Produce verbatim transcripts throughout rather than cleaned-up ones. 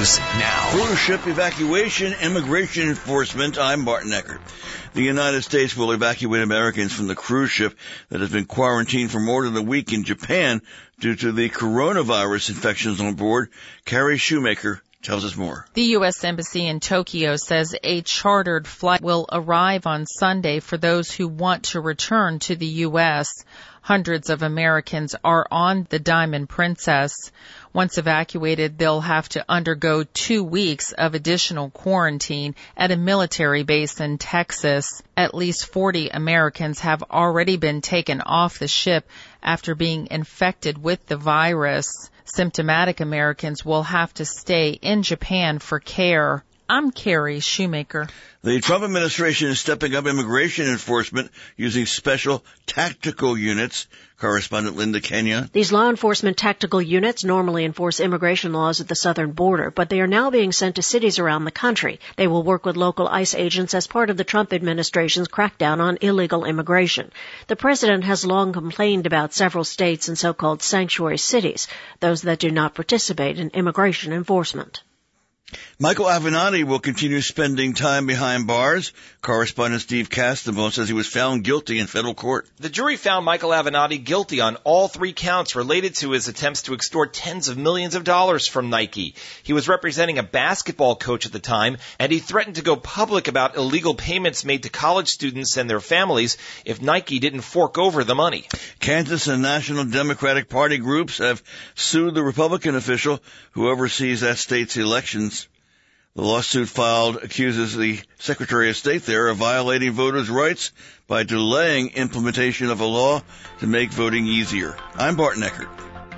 news now. Cruise ship evacuation, immigration enforcement. I'm Barton Eckert. The United States will evacuate Americans from the cruise ship that has been quarantined for more than a week in Japan due to the coronavirus infections on board. Carrie Shoemaker tells us more. The U S Embassy in Tokyo says a chartered flight will arrive on Sunday for those who want to return to the U S. Hundreds of Americans are on the Diamond Princess. Once evacuated, they'll have to undergo two weeks of additional quarantine at a military base in Texas. At least forty Americans have already been taken off the ship after being infected with the virus. Symptomatic Americans will have to stay in Japan for care. I'm Carrie Shoemaker. The Trump administration is stepping up immigration enforcement using special tactical units. Correspondent Linda Kenya. These law enforcement tactical units normally enforce immigration laws at the southern border, but they are now being sent to cities around the country. They will work with local ICE agents as part of the Trump administration's crackdown on illegal immigration. The president has long complained about several states and so-called sanctuary cities, those that do not participate in immigration enforcement. Michael Avenatti will continue spending time behind bars. Correspondent Steve Castamo says he was found guilty in federal court. The jury found Michael Avenatti guilty on all three counts related to his attempts to extort tens of millions of dollars from Nike. He was representing a basketball coach at the time, and he threatened to go public about illegal payments made to college students and their families if Nike didn't fork over the money. Kansas and National Democratic Party groups have sued the Republican official who oversees that state's elections. The lawsuit filed accuses the Secretary of State there of violating voters' rights by delaying implementation of a law to make voting easier. I'm Barton Eckert.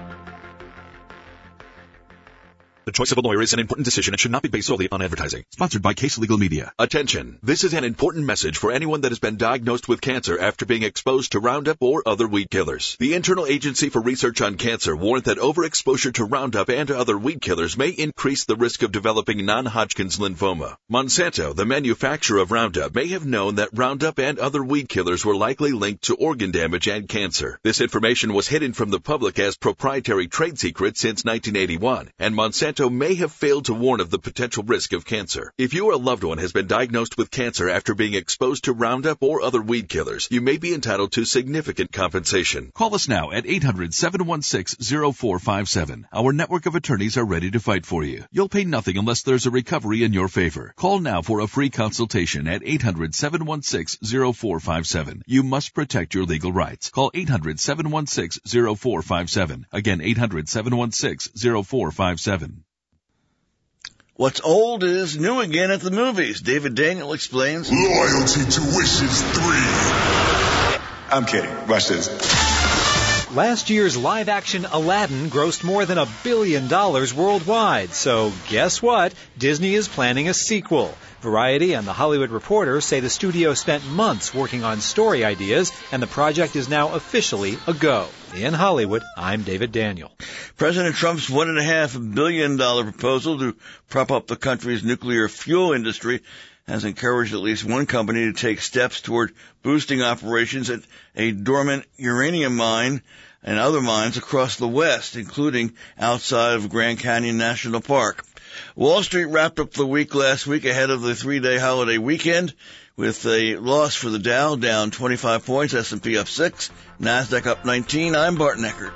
The choice of a lawyer is an important decision and should not be based solely on advertising. Sponsored by Case Legal Media. Attention. This is an important message for anyone that has been diagnosed with cancer after being exposed to Roundup or other weed killers. The Internal Agency for Research on Cancer warned that overexposure to Roundup and other weed killers may increase the risk of developing non-Hodgkin's lymphoma. Monsanto, the manufacturer of Roundup, may have known that Roundup and other weed killers were likely linked to organ damage and cancer. This information was hidden from the public as proprietary trade secret since nineteen eighty-one, and Monsanto may have failed to warn of the potential risk of cancer. If you or a loved one has been diagnosed with cancer after being exposed to Roundup or other weed killers, you may be entitled to significant compensation. Call us now at eight hundred, seven one six, zero four five seven. Our network of attorneys are ready to fight for you. You'll pay nothing unless there's a recovery in your favor. Call now for a free consultation at eight hundred, seven one six, zero four five seven. You must protect your legal rights. Call eight hundred, seven one six, zero four five seven. Again, eight hundred, seven one six, zero four five seven. What's old is new again at the movies. David Daniel explains. Loyalty to Wishes three. I'm kidding. Watch this. Last year's live-action Aladdin grossed more than a billion dollars worldwide. So guess what? Disney is planning a sequel. Variety and The Hollywood Reporter say the studio spent months working on story ideas, and the project is now officially a go. In Hollywood, I'm David Daniel. President Trump's one and a half billion dollar proposal to prop up the country's nuclear fuel industry has encouraged at least one company to take steps toward boosting operations at a dormant uranium mine and other mines across the West, including outside of Grand Canyon National Park. Wall Street wrapped up the week last week ahead of the three-day holiday weekend with a loss for the Dow down twenty-five points, S and P up six, NASDAQ up nineteen. I'm Barton Eckert.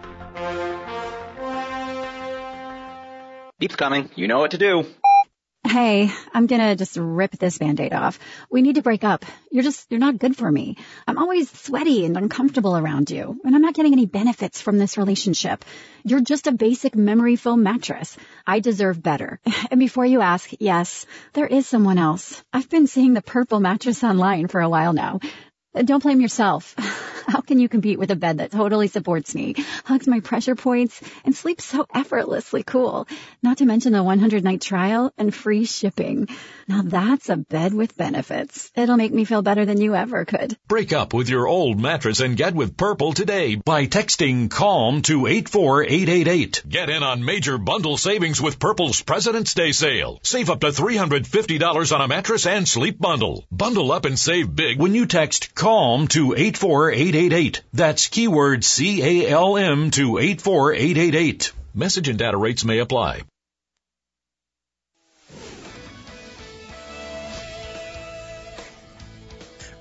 Beep's coming. You know what to do. Hey, I'm gonna just rip this Band-Aid off. We need to break up. You're just, you're not good for me. I'm always sweaty and uncomfortable around you, and I'm not getting any benefits from this relationship. You're just a basic memory foam mattress. I deserve better. And before you ask, yes, there is someone else. I've been seeing the Purple mattress online for a while now. Don't blame yourself. How can you compete with a bed that totally supports me, hugs my pressure points, and sleeps so effortlessly cool? Not to mention a one hundred night trial and free shipping. Now that's a bed with benefits. It'll make me feel better than you ever could. Break up with your old mattress and get with Purple today by texting CALM to eight four eight eight eight. Get in on major bundle savings with Purple's President's Day sale. Save up to three hundred fifty dollars on a mattress and sleep bundle. Bundle up and save big when you text CALM to eight four eight eight eight. That's keyword C A L M to eight four eight eight eight. Message and data rates may apply.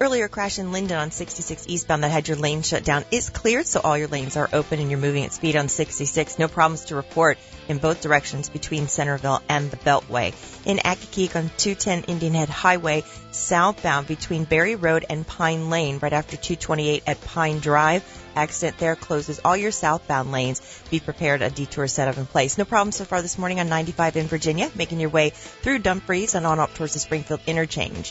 earlier crash in Linden on sixty-six eastbound that had your lane shut down is cleared, so all your lanes are open and you're moving at speed on sixty-six. No problems to report in both directions between Centerville and the Beltway. In Accokeek on two ten Indian Head Highway, southbound between Berry Road and Pine Lane, right after two twenty-eight at Pine Drive. Accident there closes all your southbound lanes. Be prepared, a detour set up in place. No problem so far this morning on ninety-five in Virginia, making your way through Dumfries and on up towards the Springfield interchange.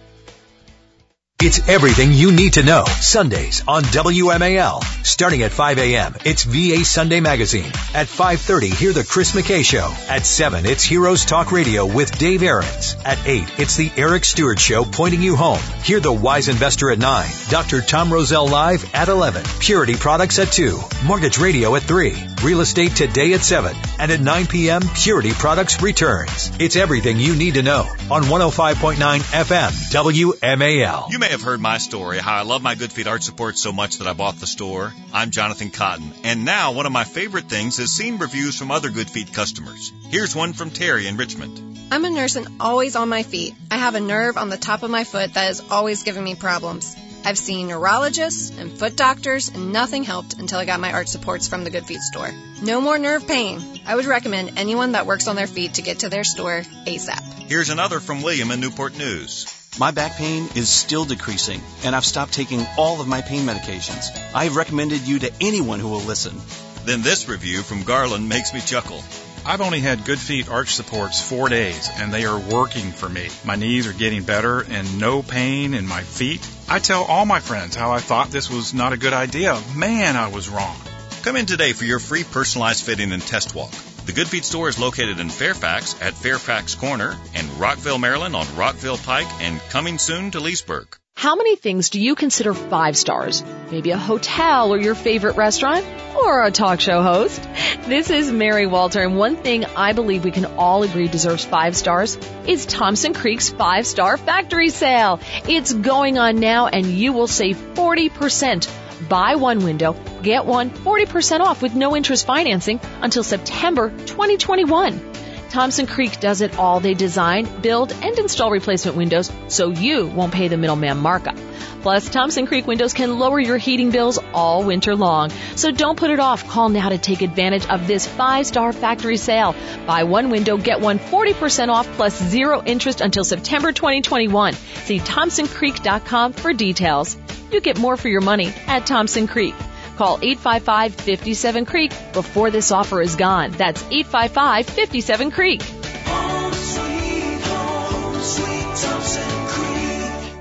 It's everything you need to know. Sundays on W M A L. Starting at five a.m., it's V A Sunday Magazine. At five thirty, hear the Chris McKay Show. At seven, it's Heroes Talk Radio with Dave Ahrens. At eight, it's the Eric Stewart Show pointing you home. Hear the Wise Investor at nine. Doctor Tom Roselle Live at eleven. Purity Products at two. Mortgage Radio at three. Real Estate Today at seven. And at nine p.m., Purity Products returns. It's everything you need to know on one oh five point nine F M W M A L. You may have heard my story, how I love my Good Feet Arch Support so much that I bought the store. I'm Jonathan Cotton, and now one of my favorite things is seeing reviews from other Good Feet customers. Here's one from Terry in Richmond. I'm a nurse and always on my feet. I have a nerve on the top of my foot that is always giving me problems. I've seen neurologists and foot doctors, and nothing helped until I got my arch supports from the Good Feet store. No more nerve pain. I would recommend anyone that works on their feet to get to their store ASAP. Here's another from William in Newport News. My back pain is still decreasing, and I've stopped taking all of my pain medications. I've recommended you to anyone who will listen. Then this review from Garland makes me chuckle. I've only had Good Feet Arch Supports four days, and they are working for me. My knees are getting better and no pain in my feet. I tell all my friends how I thought this was not a good idea. Man, I was wrong. Come in today for your free personalized fitting and test walk. The Good Feet store is located in Fairfax at Fairfax Corner and Rockville, Maryland on Rockville Pike, and coming soon to Leesburg. How many things do you consider five stars? Maybe a hotel or your favorite restaurant? Or a talk show host? This is Mary Walter, and one thing I believe we can all agree deserves five stars is Thompson Creek's five-star factory sale. It's going on now, and you will save forty percent. Buy one window, get one forty percent off with no interest financing until September twenty twenty-one. Thompson Creek does it all. They design, build, and install replacement windows so you won't pay the middleman markup. Plus, Thompson Creek windows can lower your heating bills all winter long. So don't put it off. Call now to take advantage of this five-star factory sale. Buy one window, get one forty percent off plus zero interest until September twenty twenty-one. See Thompson Creek dot com for details. You get more for your money at Thompson Creek. Call eight five five, five seven, creek before this offer is gone. That's eight five five, five seven, creek. Home sweet home, sweet Thompson Creek.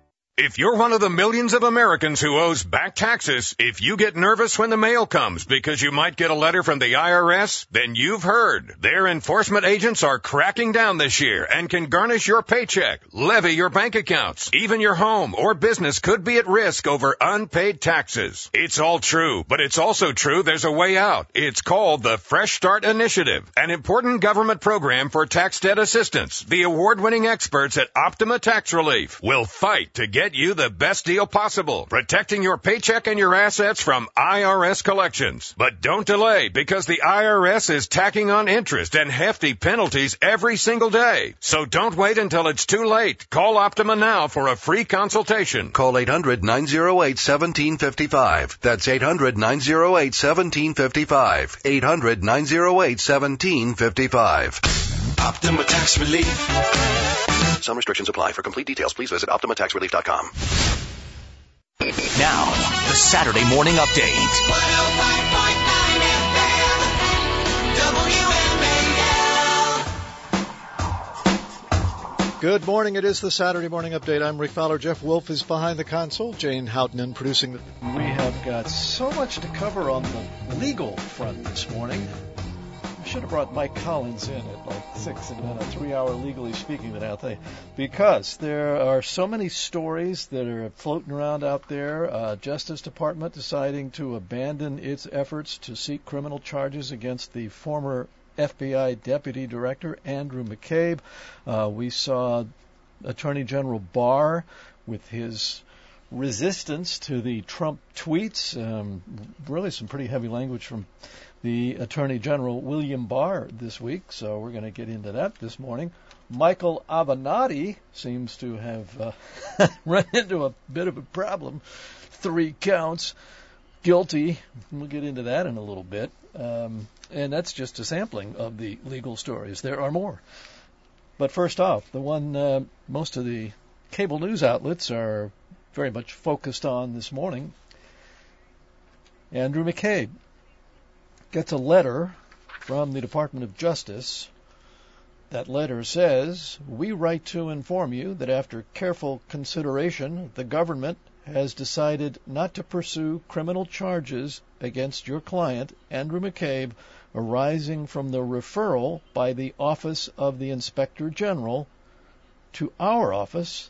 If you're one of the millions of Americans who owes back taxes, if you get nervous when the mail comes because you might get a letter from the I R S, then you've heard. Their enforcement agents are cracking down this year and can garnish your paycheck, levy your bank accounts. Even your home or business could be at risk over unpaid taxes. It's all true, but it's also true there's a way out. It's called the Fresh Start Initiative, an important government program for tax debt assistance. The award-winning experts at Optima Tax Relief will fight to get Get you the best deal possible, protecting your paycheck and your assets from I R S collections. But don't delay, because the I R S is tacking on interest and hefty penalties every single day. So don't wait until it's too late. Call Optima now for a free consultation. Call eight hundred, nine oh eight, one seven five five. That's eight hundred, nine oh eight, one seven five five. eight hundred, nine oh eight, one seven five five. Optima Tax Relief. Some restrictions apply. For complete details, please visit Optima Tax Relief dot com. Now, the Saturday Morning Update. one oh five point nine F M, W M A L. Good morning. It is the Saturday Morning Update. I'm Rick Fowler. Jeff Wolf is behind the console. Jane Houghton producing. The- we have got so much to cover on the legal front this morning. I should have brought Mike Collins in at like six and then a three-hour Legally Speaking without they, because there are so many stories that are floating around out there. Uh, Justice Department deciding to abandon its efforts to seek criminal charges against the former F B I Deputy Director Andrew McCabe. Uh, we saw Attorney General Barr with his resistance to the Trump tweets. Um, really some pretty heavy language from the Attorney General William Barr this week, so we're going to get into that this morning. Michael Avenatti seems to have uh, run into a bit of a problem. Three counts, guilty. We'll get into that in a little bit. Um, and that's just a sampling of the legal stories. There are more. But first off, the one uh, most of the cable news outlets are very much focused on this morning, Andrew McCabe gets a letter from the Department of Justice. That letter says, "We write to inform you that after careful consideration, the government has decided not to pursue criminal charges against your client, Andrew McCabe, arising from the referral by the Office of the Inspector General to our office.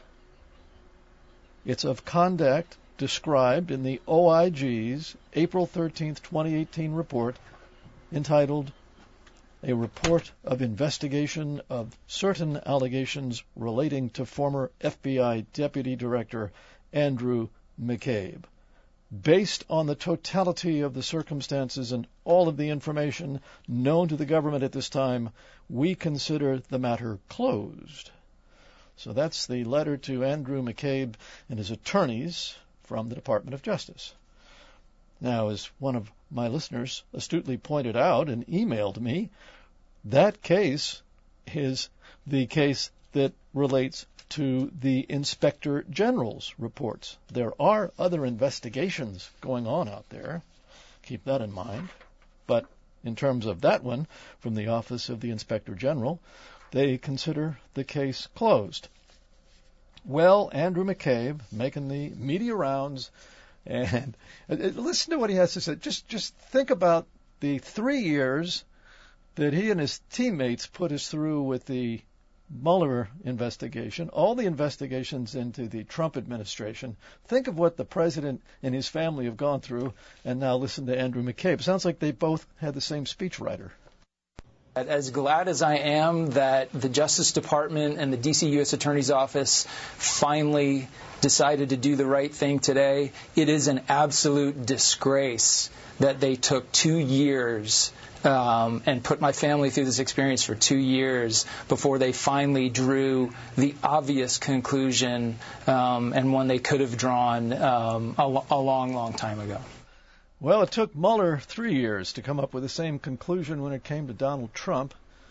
It's of conduct described in the O I G's April thirteenth, twenty eighteen report entitled A Report of Investigation of Certain Allegations Relating to Former F B I Deputy Director Andrew McCabe. Based on the totality of the circumstances and all of the information known to the government at this time, we consider the matter closed." So that's the letter to Andrew McCabe and his attorneys from the Department of Justice. Now, as one of my listeners astutely pointed out and emailed me, that case is the case that relates to the Inspector General's reports. There are other investigations going on out there. Keep that in mind. But in terms of that one, from the Office of the Inspector General, they consider the case closed. Well, Andrew McCabe making the media rounds, and listen to what he has to say. Just, just think about the three years that he and his teammates put us through with the Mueller investigation, all the investigations into the Trump administration. Think of what the president and his family have gone through, and now listen to Andrew McCabe. Sounds like they both had the same speechwriter. As glad as I am that the Justice Department and the D C U S Attorney's Office finally decided to do the right thing today, it is an absolute disgrace that they took two years Um, and put my family through this experience for two years before they finally drew the obvious conclusion, um, and one they could have drawn um, a, a long, long time ago. Well, it took Mueller three years to come up with the same conclusion when it came to Donald Trump.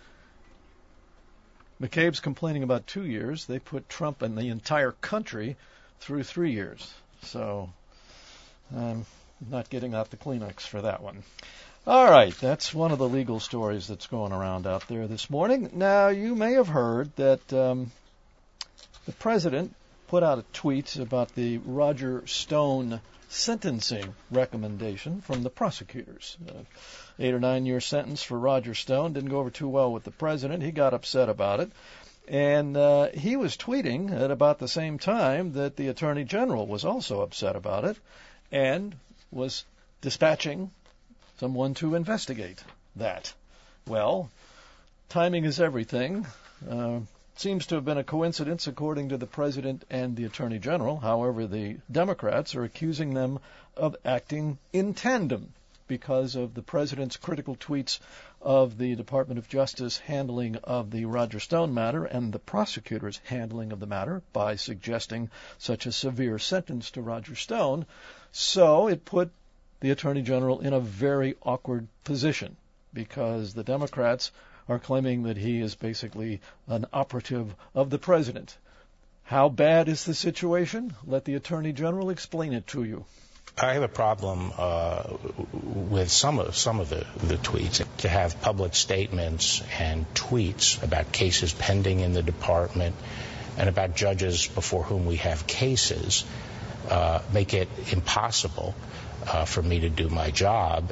McCabe's complaining about two years. They put Trump and the entire country through three years. So I'm not getting out the Kleenex for that one. All right, that's one of the legal stories that's going around out there this morning. Now, you may have heard that um, the president put out a tweet about the Roger Stone sentencing recommendation from the prosecutors. Uh, eight or nine year sentence for Roger Stone didn't go over too well with the president. He got upset about it. And uh, he was tweeting at about the same time that the Attorney General was also upset about it and was dispatching someone to investigate that. Well, timing is everything. Uh, seems to have been a coincidence, according to the President and the Attorney General. However, the Democrats are accusing them of acting in tandem because of the President's critical tweets of the Department of Justice handling of the Roger Stone matter and the prosecutor's handling of the matter by suggesting such a severe sentence to Roger Stone. So it put the Attorney General in a very awkward position because the Democrats are claiming that he is basically an operative of the President. How bad is the situation? Let the Attorney General explain it to you. I have a problem uh, with some of some of the, the tweets. To have public statements and tweets about cases pending in the department and about judges before whom we have cases uh, make it impossible Uh, for me to do my job.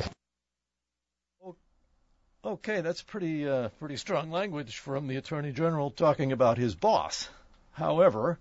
Okay, that's pretty uh, pretty strong language from the Attorney General talking about his boss. However,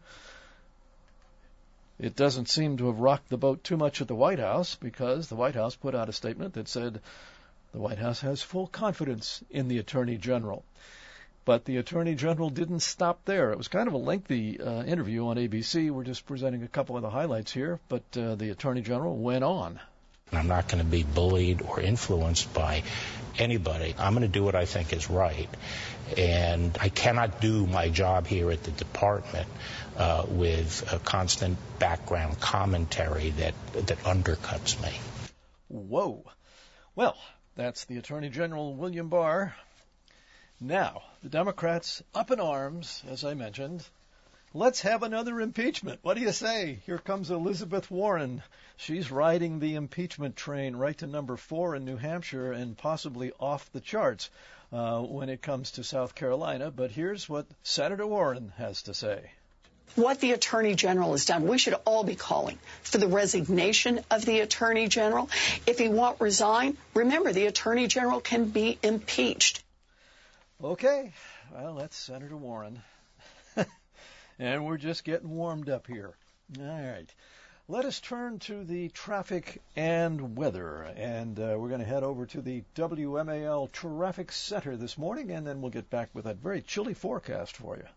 it doesn't seem to have rocked the boat too much at the White House because the White House put out a statement that said the White House has full confidence in the Attorney General. But the Attorney General didn't stop there. It was kind of a lengthy uh, interview on A B C. We're just presenting a couple of the highlights here, but uh, the Attorney General went on. I'm not going to be bullied or influenced by anybody. I'm going to do what I think is right. And I cannot do my job here at the department uh, with a constant background commentary that, that undercuts me. Whoa. Well, that's the Attorney General, William Barr. Now, the Democrats up in arms, as I mentioned. Let's have another impeachment. What do you say? Here comes Elizabeth Warren. She's riding the impeachment train right to number four in New Hampshire and possibly off the charts uh, when it comes to South Carolina. But here's what Senator Warren has to say. What the Attorney General has done, we should all be calling for the resignation of the Attorney General. If he won't resign, remember, the Attorney General can be impeached. Okay, well, that's Senator Warren. And we're just getting warmed up here. All right. Let us turn to the traffic and weather. And uh, we're going to head over to the W M A L Traffic Center this morning, and then we'll get back with that very chilly forecast for you.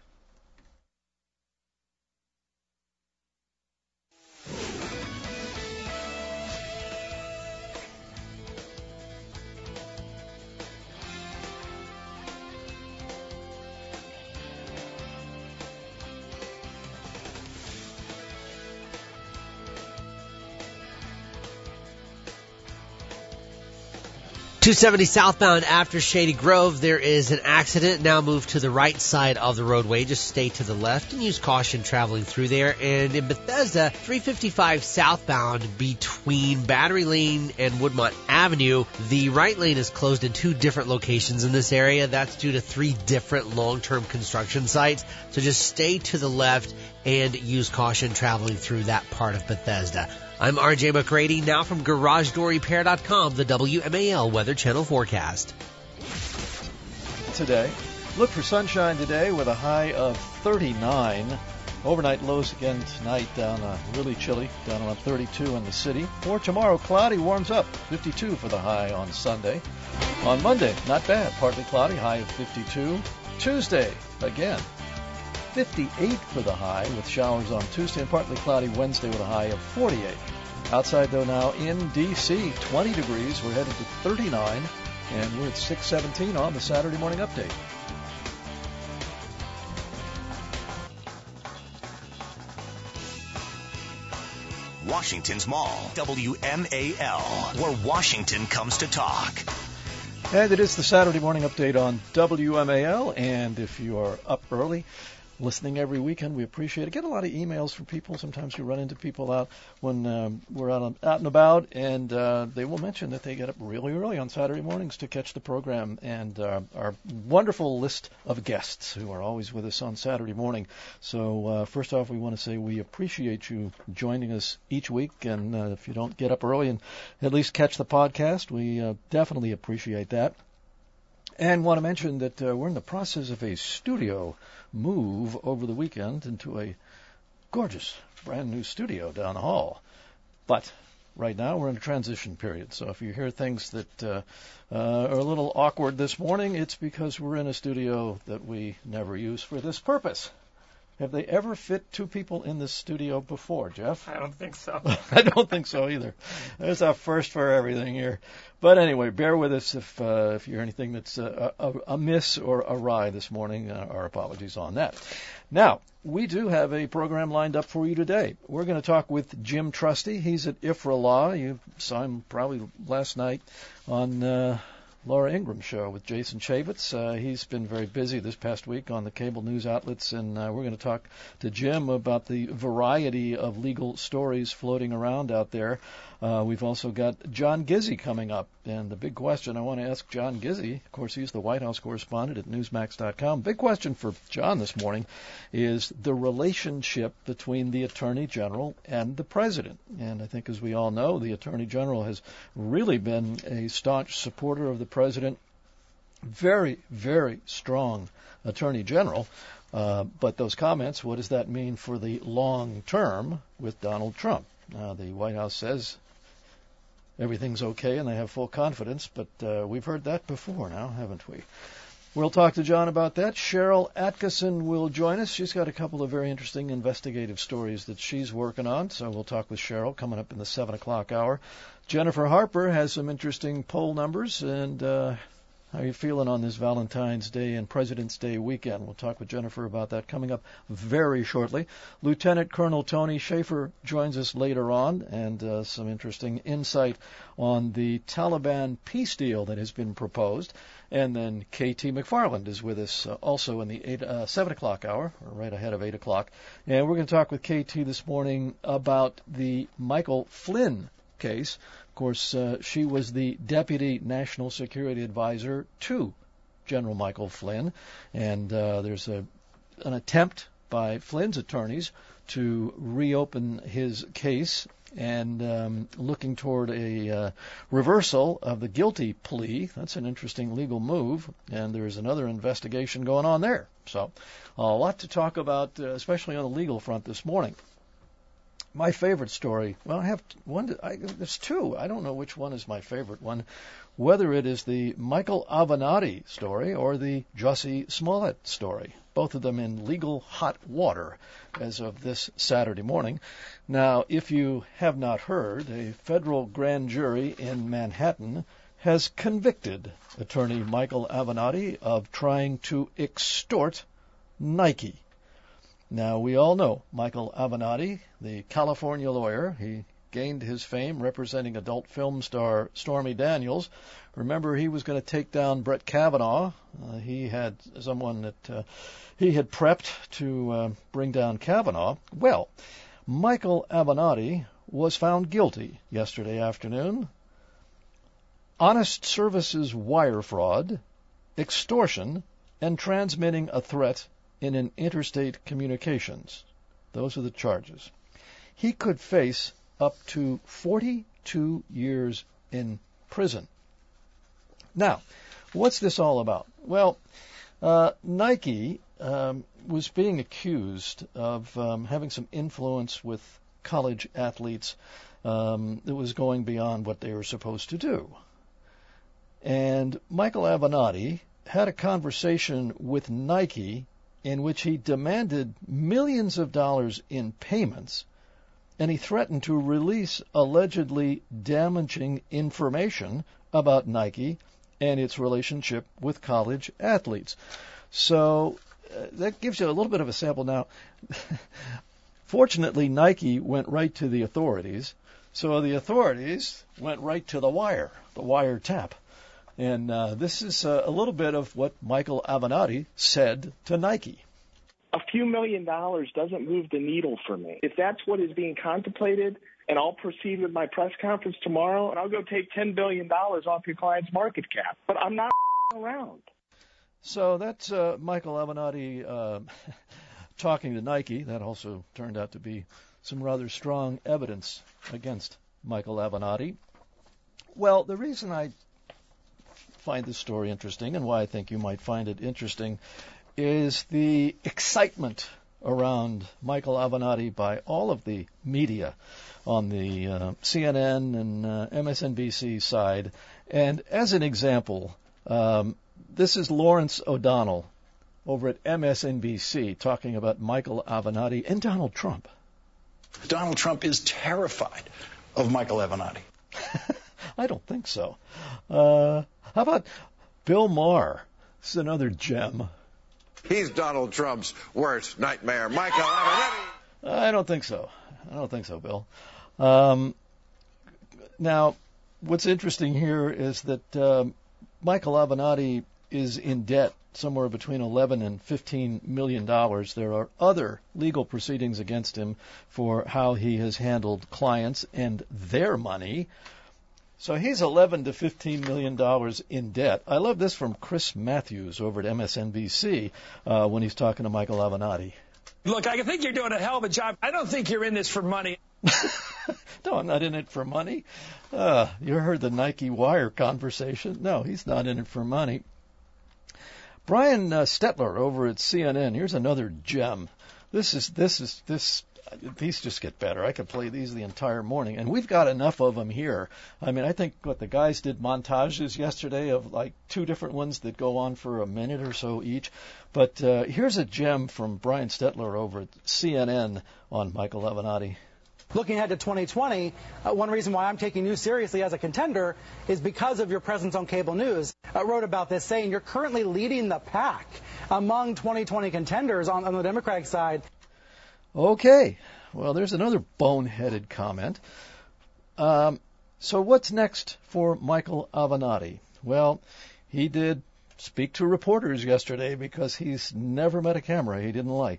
two seventy southbound after Shady Grove, there is an accident. Now move to the right side of the roadway. Just stay to the left and use caution traveling through there. And in Bethesda, three fifty-five southbound between Battery Lane and Woodmont Avenue, the right lane is closed in two different locations in this area. That's due to three different long-term construction sites. So just stay to the left and use caution traveling through that part of Bethesda. I'm R J McCready, now from Garage Door Repair dot com, the W M A L Weather Channel forecast. Today, look for sunshine today with a high of thirty-nine. Overnight lows again tonight down uh, really chilly, down around thirty-two in the city. For tomorrow, cloudy, warms up, fifty-two for the high on Sunday. On Monday, not bad, partly cloudy, high of fifty-two. Tuesday, again, fifty-eight for the high with showers on Tuesday and partly cloudy Wednesday with a high of forty-eight. Outside, though, now in D C, twenty degrees. We're headed to thirty-nine, and we're at six seventeen on the Saturday Morning Update. Washington's Mall, W M A L, where Washington comes to talk. And it is the Saturday Morning Update on W M A L, and if you are up early, listening every weekend, we appreciate it. Get a lot of emails from people. Sometimes you run into people out when um, we're out, on, out and about, and uh, they will mention that they get up really early on Saturday mornings to catch the program, and uh, our wonderful list of guests who are always with us on Saturday morning. So uh, first off, we want to say we appreciate you joining us each week, and uh, if you don't get up early and at least catch the podcast, we uh, definitely appreciate that. And want to mention that uh, we're in the process of a studio move over the weekend into a gorgeous brand new studio down the hall. But right now we're in a transition period. So if you hear things that uh, uh, are a little awkward this morning, it's because we're in a studio that we never use for this purpose. Have they ever fit two people in this studio before, Jeff? I don't think so. I don't think so either. There's a first for everything here. But anyway, bear with us if uh, if you hear anything that's uh, a, a miss or awry this morning. Uh, our apologies on that. Now, we do have a program lined up for you today. We're going to talk with Jim Trusty. He's at I F R A Law. You saw him probably last night on Uh, Laura Ingram's show with Jason Chaffetz. Uh, he's been very busy this past week on the cable news outlets, and uh, we're going to talk to Jim about the variety of legal stories floating around out there. Uh, we've also got John Gizzi coming up, and the big question I want to ask John Gizzi, of course, he's the White House correspondent at Newsmax dot com. Big question for John this morning is the relationship between the Attorney General and the President. And I think, as we all know, the Attorney General has really been a staunch supporter of the President. Very, very strong Attorney General. Uh, but those comments, what does that mean for the long term with Donald Trump? Uh, the White House says everything's okay and they have full confidence, but uh, we've heard that before now, haven't we? We'll talk to John about that. Cheryl Atkinson will join us. She's got a couple of very interesting investigative stories that she's working on, so we'll talk with Cheryl coming up in the seven o'clock hour. Jennifer Harper has some interesting poll numbers, and uh, how are you feeling on this Valentine's Day and President's Day weekend? We'll talk with Jennifer about that coming up very shortly. Lieutenant Colonel Tony Schaefer joins us later on, and uh, some interesting insight on the Taliban peace deal that has been proposed. And then K T McFarland is with us uh, also in the eight, uh, seven o'clock hour, or right ahead of eight o'clock. And we're going to talk with K T this morning about the Michael Flynn case. Of course, uh, she was the Deputy National Security Advisor to General Michael Flynn. And uh, there's a, an attempt by Flynn's attorneys to reopen his case, and um, looking toward a uh, reversal of the guilty plea. That's an interesting legal move, and there's another investigation going on there. So a lot to talk about, uh, especially on the legal front this morning. My favorite story, well, I have one. I, there's two. I don't know which one is my favorite one, whether it is the Michael Avenatti story or the Jussie Smollett story. Both of them in legal hot water as of this Saturday morning. Now, if you have not heard, a federal grand jury in Manhattan has convicted attorney Michael Avenatti of trying to extort Nike. Now, we all know Michael Avenatti, the California lawyer. He gained his fame representing adult film star Stormy Daniels. Remember, he was going to take down Brett Kavanaugh. Uh, he had someone that uh, he had prepped to uh, bring down Kavanaugh. Well, Michael Avenatti was found guilty yesterday afternoon. Honest services wire fraud, extortion, and transmitting a threat in an interstate communications. Those are the charges. He could face up to forty-two years in prison. Now, what's this all about? Well, uh, Nike um, was being accused of um, having some influence with college athletes um, that was going beyond what they were supposed to do. And Michael Avenatti had a conversation with Nike in which he demanded millions of dollars in payments, and he threatened to release allegedly damaging information about Nike and its relationship with college athletes. So uh, that gives you a little bit of a sample. Now, fortunately, Nike went right to the authorities, so the authorities went right to the wire, the wire tap. And uh, this is uh, a little bit of what Michael Avenatti said to Nike. A few million dollars doesn't move the needle for me. If that's what is being contemplated, and I'll proceed with my press conference tomorrow, and I'll go take ten billion dollars off your client's market cap. But I'm not around. So that's uh, Michael Avenatti uh, talking to Nike. That also turned out to be some rather strong evidence against Michael Avenatti. Well, the reason I find this story interesting, and why I think you might find it interesting, is the excitement around Michael Avenatti by all of the media on the uh, C N N and uh, M S N B C side. And as an example, um, this is Lawrence O'Donnell over at M S N B C talking about Michael Avenatti and Donald Trump. Donald Trump is terrified of Michael Avenatti. I don't think so. Uh, how about Bill Maher? This is another gem. He's Donald Trump's worst nightmare. Michael Avenatti. I don't think so. I don't think so, Bill. Um, now, what's interesting here is that um, Michael Avenatti is in debt somewhere between eleven and fifteen million dollars. There are other legal proceedings against him for how he has handled clients and their money. So he's eleven to fifteen million dollars in debt. I love this from Chris Matthews over at M S N B C uh, when he's talking to Michael Avenatti. Look, I think you're doing a hell of a job. I don't think you're in this for money. No, I'm not in it for money. Uh, you heard the Nike Wire conversation. No, he's not in it for money. Brian uh, Stetler over at C N N. Here's another gem. This is this is this. these just get better. I could play these the entire morning, and we've got enough of them here. I mean, I think what the guys did montages yesterday of like two different ones that go on for a minute or so each. But uh, here's a gem from Brian Stetler over at C N N on Michael Avenatti. Looking ahead to twenty twenty, uh, one reason why I'm taking you seriously as a contender is because of your presence on cable news. I wrote about this saying you're currently leading the pack among twenty twenty contenders on, on the Democratic side. Okay, well, there's another boneheaded comment. Um, so what's next for Michael Avenatti? Well, he did speak to reporters yesterday because he's never met a camera he didn't like.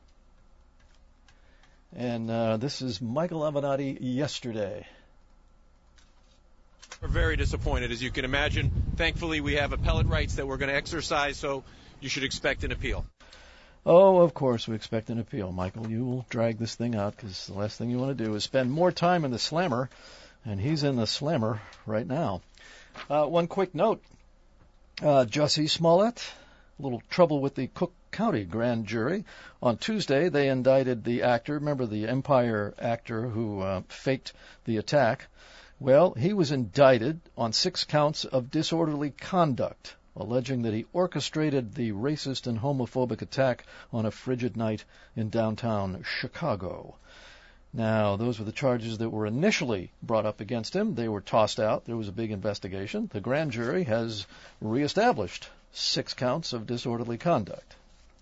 And uh, this is Michael Avenatti yesterday. We're very disappointed, as you can imagine. Thankfully, we have appellate rights that we're going to exercise, so you should expect an appeal. Oh, of course we expect an appeal, Michael. You will drag this thing out because the last thing you want to do is spend more time in the slammer, and he's in the slammer right now. Uh, one quick note. Uh, Jussie Smollett, a little trouble with the Cook County grand jury. On Tuesday, they indicted the actor, remember the Empire actor who uh, faked the attack? Well, he was indicted on six counts of disorderly conduct, alleging that he orchestrated the racist and homophobic attack on a frigid night in downtown Chicago. Now, those were the charges that were initially brought up against him. They were tossed out. There was a big investigation. The grand jury has reestablished six counts of disorderly conduct.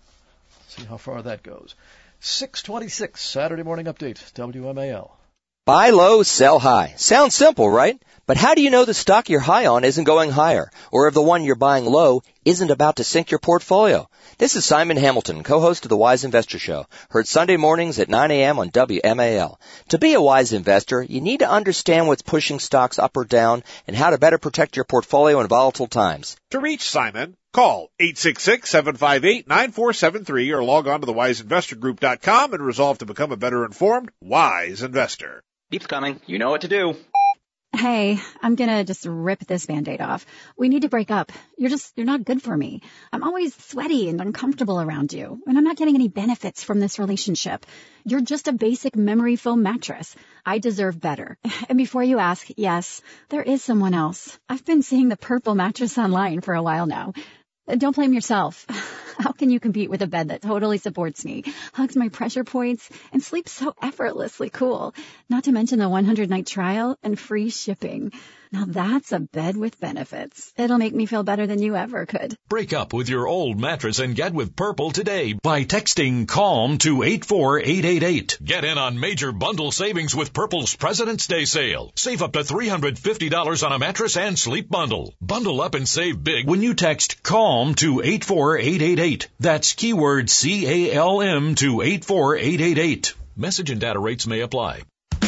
See how far that goes. six twenty-six, Saturday Morning Update, W M A L. Buy low, sell high. Sounds simple, right? But how do you know the stock you're high on isn't going higher, or if the one you're buying low isn't about to sink your portfolio? This is Simon Hamilton, co-host of the Wise Investor Show, heard Sunday mornings at nine a.m. on W M A L. To be a wise investor, you need to understand what's pushing stocks up or down and how to better protect your portfolio in volatile times. To reach Simon, call eight six six, seven five eight, nine four seven three or log on to the wise investor group dot com and resolve to become a better informed, wise investor. Beep's coming. You know what to do. Hey, I'm gonna just rip this Band-Aid off. We need to break up. You're just, you're not good for me. I'm always sweaty and uncomfortable around you, and I'm not getting any benefits from this relationship. You're just a basic memory foam mattress. I deserve better. And before you ask, yes, there is someone else. I've been seeing the Purple mattress online for a while now. Don't blame yourself. How can you compete with a bed that totally supports me, hugs my pressure points, and sleeps so effortlessly cool? Not to mention the one hundred night trial and free shipping. Now that's a bed with benefits. It'll make me feel better than you ever could. Break up with your old mattress and get with Purple today by texting CALM to eight four eight eight eight. Get in on major bundle savings with Purple's President's Day sale. Save up to three hundred fifty dollars on a mattress and sleep bundle. Bundle up and save big when you text CALM to eight four eight eight eight. That's keyword C A L M to eight four eight eight eight. Message and data rates may apply.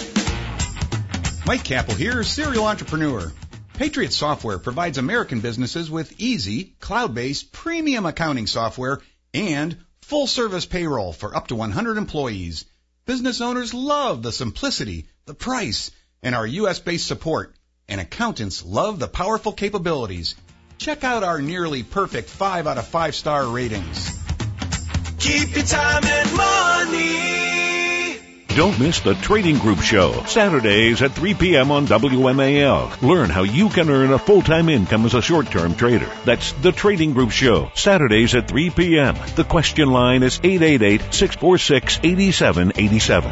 Mike Capel here, serial entrepreneur. Patriot Software provides American businesses with easy, cloud-based, premium accounting software and full-service payroll for up to one hundred employees. Business owners love the simplicity, the price, and our U S-based support. And accountants love the powerful capabilities. Check out our nearly perfect five out of five star ratings. Keep your time and money. Don't miss the Trading Group Show, Saturdays at three p.m. on W M A L. Learn how you can earn a full-time income as a short-term trader. That's the Trading Group Show, Saturdays at three p.m. The question line is eight eight eight, six four six, eight seven eight seven.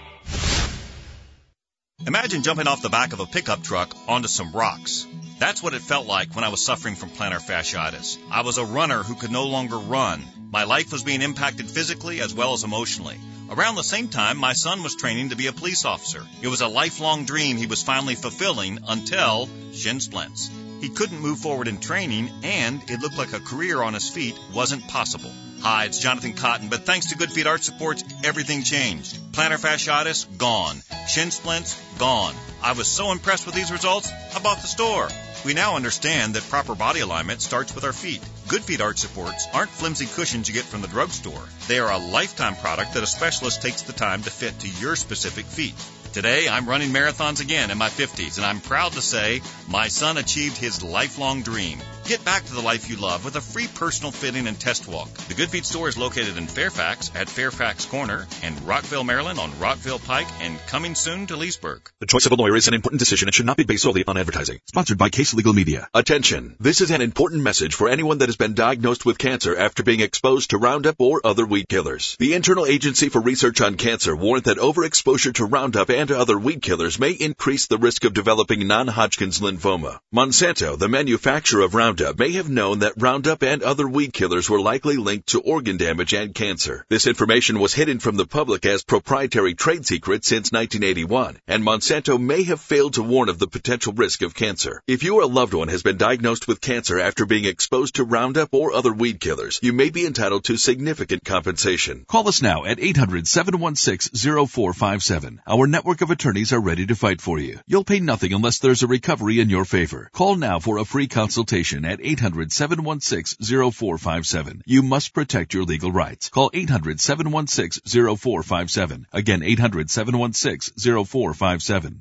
Imagine jumping off the back of a pickup truck onto some rocks. That's what it felt like when I was suffering from plantar fasciitis. I was a runner who could no longer run. My life was being impacted physically as well as emotionally. Around the same time, my son was training to be a police officer. It was a lifelong dream he was finally fulfilling until shin splints. He couldn't move forward in training, and it looked like a career on his feet wasn't possible. Hi, it's Jonathan Cotton, but thanks to Good Feet Arch Supports, everything changed. Plantar fasciitis, gone. Shin splints, gone. I was so impressed with these results, I bought the store. We now understand that proper body alignment starts with our feet. Good Feet Arch Supports aren't flimsy cushions you get from the drugstore. They are a lifetime product that a specialist takes the time to fit to your specific feet. Today, I'm running marathons again in my fifties, and I'm proud to say my son achieved his lifelong dream. Get back to the life you love with a free personal fitting and test walk. The Good Feet store is located in Fairfax at Fairfax Corner and Rockville, Maryland on Rockville Pike, and coming soon to Leesburg. The choice of a lawyer is an important decision and should not be based solely on advertising. Sponsored by Case Legal Media. Attention. This is an important message for anyone that has been diagnosed with cancer after being exposed to Roundup or other weed killers. The Internal Agency for Research on Cancer warned that overexposure to Roundup and other weed killers may increase the risk of developing non-Hodgkin's lymphoma. Monsanto, the manufacturer of Roundup, may have known that Roundup and other weed killers were likely linked to organ damage and cancer. This information was hidden from the public as proprietary trade secret since nineteen eighty-one, and Monsanto may have failed to warn of the potential risk of cancer. If you or a loved one has been diagnosed with cancer after being exposed to Roundup or other weed killers, you may be entitled to significant compensation. Call us now at eight hundred, seven one six, zero four five seven. Our network of attorneys are ready to fight for you. You'll pay nothing unless there's a recovery in your favor. Call now for a free consultation at eight hundred, seven one six, zero four five seven. You must protect your legal rights. Call eight hundred, seven one six, zero four five seven. Again, eight hundred, seven one six, zero four five seven.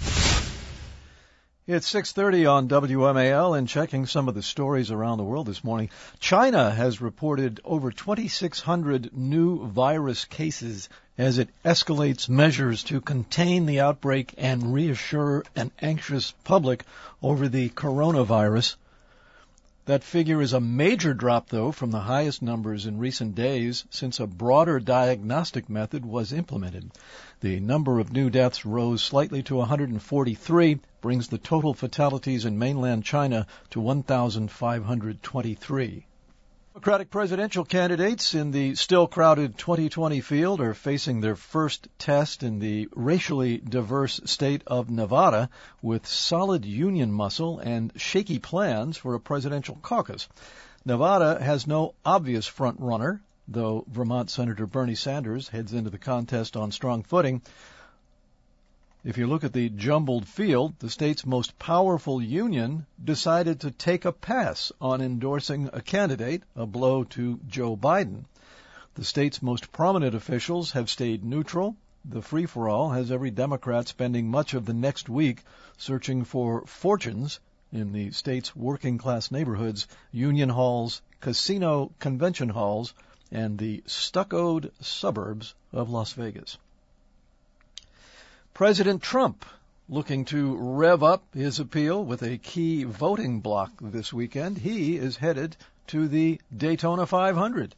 It's six thirty on W M A L, and checking some of the stories around the world this morning. China has reported over twenty-six hundred new virus cases as it escalates measures to contain the outbreak and reassure an anxious public over the coronavirus. That figure is a major drop, though, from the highest numbers in recent days since a broader diagnostic method was implemented. The number of new deaths rose slightly to one hundred forty-three, brings the total fatalities in mainland China to one thousand five hundred twenty-three. Democratic presidential candidates in the still crowded twenty twenty field are facing their first test in the racially diverse state of Nevada with solid union muscle and shaky plans for a presidential caucus. Nevada has no obvious front runner, though Vermont Senator Bernie Sanders heads into the contest on strong footing. If you look at the jumbled field, the state's most powerful union decided to take a pass on endorsing a candidate, a blow to Joe Biden. The state's most prominent officials have stayed neutral. The free-for-all has every Democrat spending much of the next week searching for fortunes in the state's working-class neighborhoods, union halls, casino convention halls, and the stuccoed suburbs of Las Vegas. President Trump looking to rev up his appeal with a key voting bloc this weekend. He is headed to the Daytona five hundred.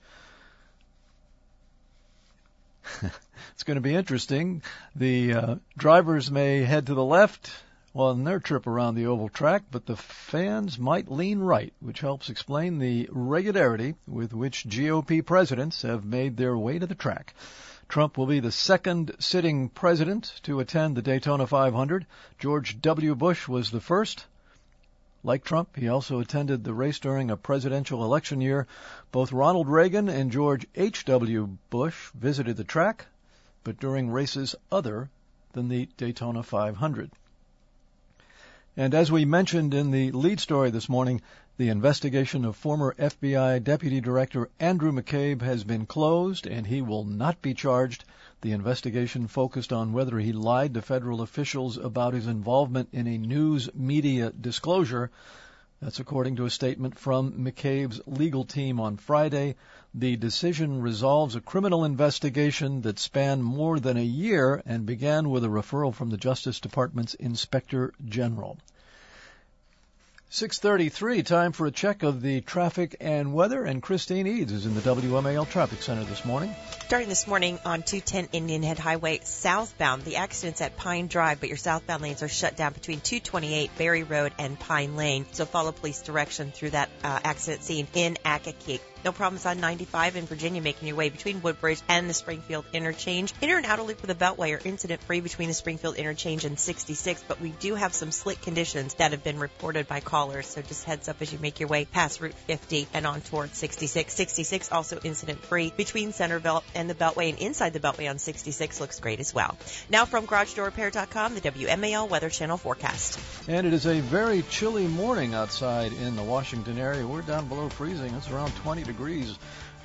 It's going to be interesting. The uh, drivers may head to the left on their trip around the oval track, but the fans might lean right, which helps explain the regularity with which G O P presidents have made their way to the track. Trump will be the second sitting president to attend the Daytona five hundred. George W. Bush was the first. Like Trump, he also attended the race during a presidential election year. Both Ronald Reagan and George H W. Bush visited the track, but during races other than the Daytona five hundred. And as we mentioned in the lead story this morning, the investigation of former F B I Deputy Director Andrew McCabe has been closed, and he will not be charged. The investigation focused on whether he lied to federal officials about his involvement in a news media disclosure. That's according to a statement from McCabe's legal team on Friday. The decision resolves a criminal investigation that spanned more than a year and began with a referral from the Justice Department's Inspector General. six thirty-three, time for a check of the traffic and weather, and Christine Eads is in the W M A L Traffic Center this morning. Starting this morning on two ten Indian Head Highway southbound, the accident's at Pine Drive, but your southbound lanes are shut down between two twenty-eight Berry Road and Pine Lane, so follow police direction through that uh, accident scene in Accokeek. No problems on ninety-five in Virginia, making your way between Woodbridge and the Springfield Interchange. Inner and outer loop of the Beltway are incident-free between the Springfield Interchange and sixty-six, but we do have some slick conditions that have been reported by callers, so just heads up as you make your way past Route fifty and on toward sixty-six. sixty-six also incident-free between Centerville and the Beltway, and inside the Beltway on sixty-six looks great as well. Now from Garage Door Repair dot com, the W M A L Weather Channel forecast. And it is a very chilly morning outside in the Washington area. We're down below freezing. It's around twenty degrees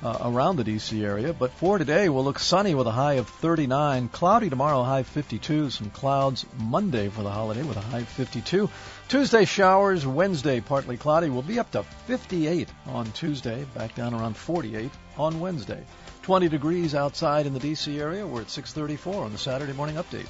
uh, around the D C area. But for today, we'll look sunny with a high of thirty-nine. Cloudy tomorrow, high fifty-two. Some clouds Monday for the holiday with a high fifty-two. Tuesday, showers. Wednesday, partly cloudy. We'll be up to fifty-eight on Tuesday, back down around forty-eight on Wednesday. twenty degrees outside in the D C area. We're at six thirty-four on the Saturday Morning Update.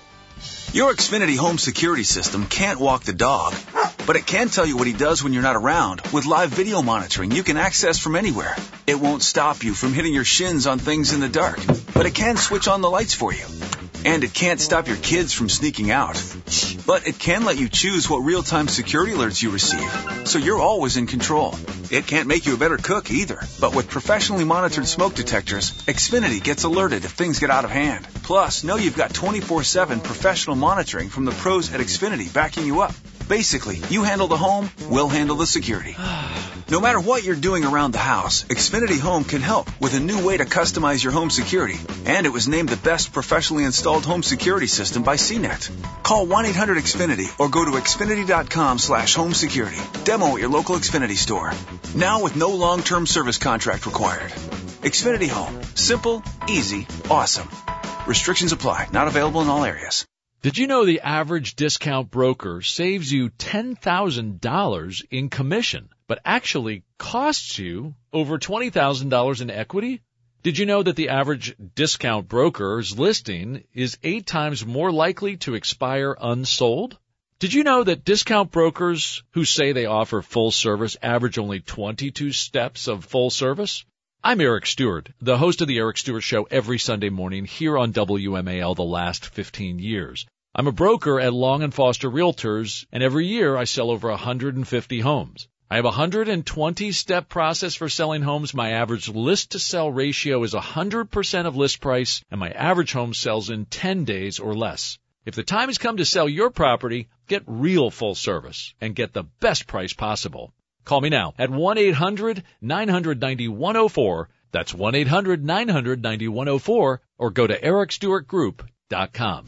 Your Xfinity home security system can't walk the dog, but it can tell you what he does when you're not around with live video monitoring you can access from anywhere. It won't stop you from hitting your shins on things in the dark, but it can switch on the lights for you. And it can't stop your kids from sneaking out. But it can let you choose what real-time security alerts you receive, so you're always in control. It can't make you a better cook either, but with professionally monitored smoke detectors, Xfinity gets alerted if things get out of hand. Plus, know you've got twenty-four seven professional monitoring from the pros at Xfinity backing you up. Basically, you handle the home, we'll handle the security. No matter what you're doing around the house, Xfinity Home can help with a new way to customize your home security. And it was named the best professionally installed home security system by C net. Call one eight hundred X Finity or go to Xfinity.com slash home security. Demo at your local Xfinity store. Now with no long-term service contract required. Xfinity Home. Simple, easy, awesome. Restrictions apply. Not available in all areas. Did you know the average discount broker saves you ten thousand dollars in commission, but actually costs you over twenty thousand dollars in equity? Did you know that the average discount broker's listing is eight times more likely to expire unsold? Did you know that discount brokers who say they offer full service average only twenty-two steps of full service? I'm Eric Stewart, the host of the Eric Stewart Show every Sunday morning here on W M A L the last fifteen years. I'm a broker at Long and Foster Realtors, and every year I sell over one hundred fifty homes. I have a one hundred twenty step process for selling homes. My average list-to-sell ratio is one hundred percent of list price, and my average home sells in ten days or less. If the time has come to sell your property, get real full service and get the best price possible. Call me now at one eight hundred nine hundred ninety-one oh four. That's one eight hundred nine hundred ninety-one oh four, or go to eric stewart group dot com.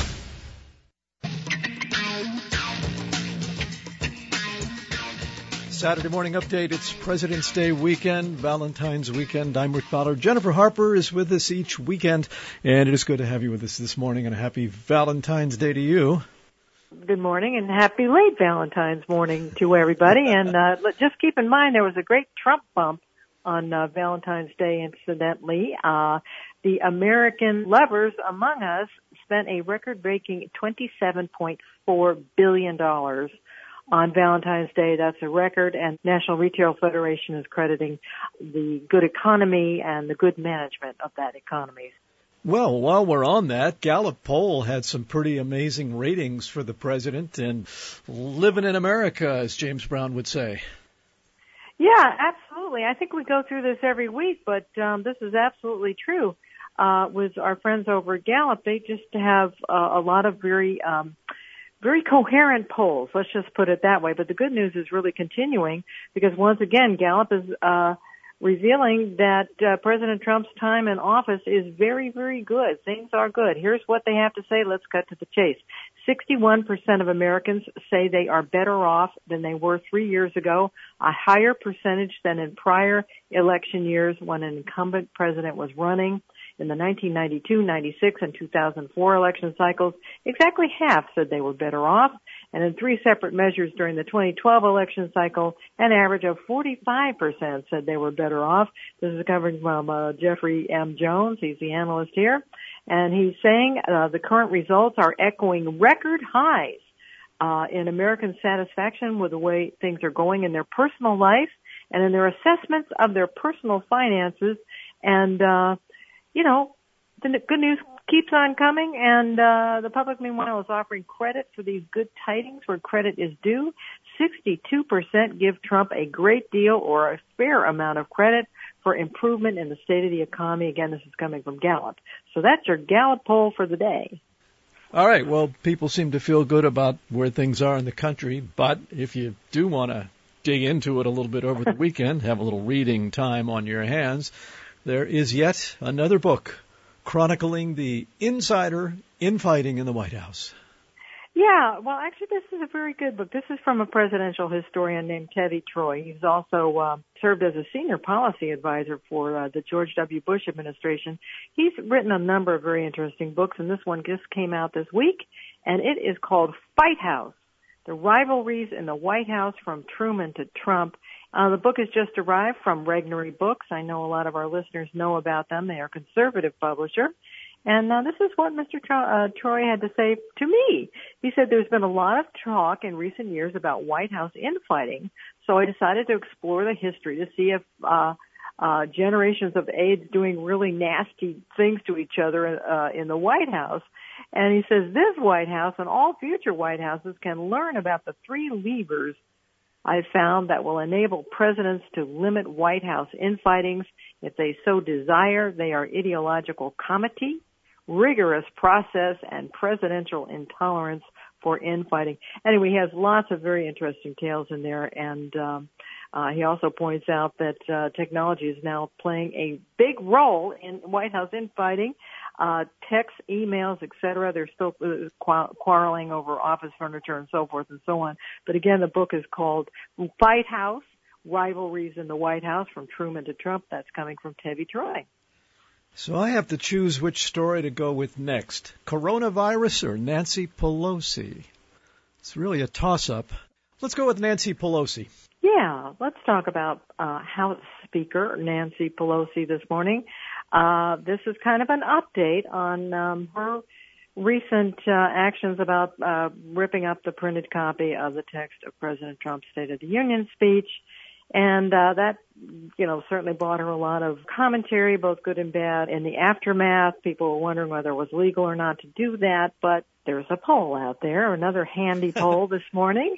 Saturday Morning Update. It's President's Day weekend, Valentine's weekend. I'm Rick Fowler. Jennifer Harper is with us each weekend, and it is good to have you with us this morning, and a happy Valentine's Day to you. Good morning, and happy late Valentine's morning to everybody. And uh, just keep in mind there was a great Trump bump on uh, Valentine's Day, incidentally. Uh, the American lovers among us spent a record-breaking twenty-seven point four billion dollars on Valentine's Day. That's a record, and National Retail Federation is crediting the good economy and the good management of that economy. Well, while we're on that, Gallup poll had some pretty amazing ratings for the president, and living in America, as James Brown would say. Yeah, absolutely. I think we go through this every week, but um, this is absolutely true. Uh, with our friends over at Gallup, they just have uh, a lot of very um, very coherent polls, let's just put it that way. But the good news is really continuing, because once again, Gallup is uh revealing that uh, President Trump's time in office is very, very good. Things are good. Here's what they have to say. Let's cut to the chase. sixty-one percent of Americans say they are better off than they were three years ago, a higher percentage than in prior election years when an incumbent president was running. In the nineteen ninety-two, ninety-six, and two thousand four election cycles, exactly half said they were better off. And in three separate measures during the twenty twelve election cycle, an average of forty-five percent said they were better off. This is coming from uh, Jeffrey M. Jones. He's the analyst here. And he's saying uh, the current results are echoing record highs uh, in American satisfaction with the way things are going in their personal life and in their assessments of their personal finances. And, uh, you know, the good news keeps on coming, and uh, the public, meanwhile, is offering credit for these good tidings where credit is due. sixty-two percent give Trump a great deal or a fair amount of credit for improvement in the state of the economy. Again, this is coming from Gallup. So that's your Gallup poll for the day. All right. Well, people seem to feel good about where things are in the country, but if you do want to dig into it a little bit over the weekend, have a little reading time on your hands, there is yet another book chronicling the insider infighting in the White House. Yeah, well, actually, this is a very good book. This is from a presidential historian named Tevi Troy. He's also uh, served as a senior policy advisor for uh, the George W. Bush administration. He's written a number of very interesting books, and this one just came out this week, and it is called Fight House, The Rivalries in the White House from Truman to Trump. Uh, the book has just arrived from Regnery Books. I know a lot of our listeners know about them. They are a conservative publisher. And uh, this is what Mister Tro- uh, Troy had to say to me. He said there's been a lot of talk in recent years about White House infighting, so I decided to explore the history to see if uh, uh, generations of aides doing really nasty things to each other uh, in the White House. And he says this White House and all future White Houses can learn about the three levers I've found that will enable presidents to limit White House infightings if they so desire. They are ideological comity, rigorous process, and presidential intolerance for infighting. Anyway, he has lots of very interesting tales in there, and um, uh, he also points out that uh, technology is now playing a big role in White House infighting. Uh, texts, emails, et cetera. They're still uh, qu- quarreling over office furniture and so forth and so on. But again, the book is called Fight House, Rivalries in the White House from Truman to Trump. That's coming from Tevi Troy. So I have to choose which story to go with next. Coronavirus or Nancy Pelosi? It's really a toss-up. Let's go with Nancy Pelosi. Yeah, let's talk about uh, House Speaker Nancy Pelosi this morning. Uh, this is kind of an update on um, her recent uh, actions about uh, ripping up the printed copy of the text of President Trump's State of the Union speech. And uh, that, you know, certainly brought her a lot of commentary, both good and bad. In the aftermath, people were wondering whether it was legal or not to do that, but there's a poll out there, another handy poll this morning.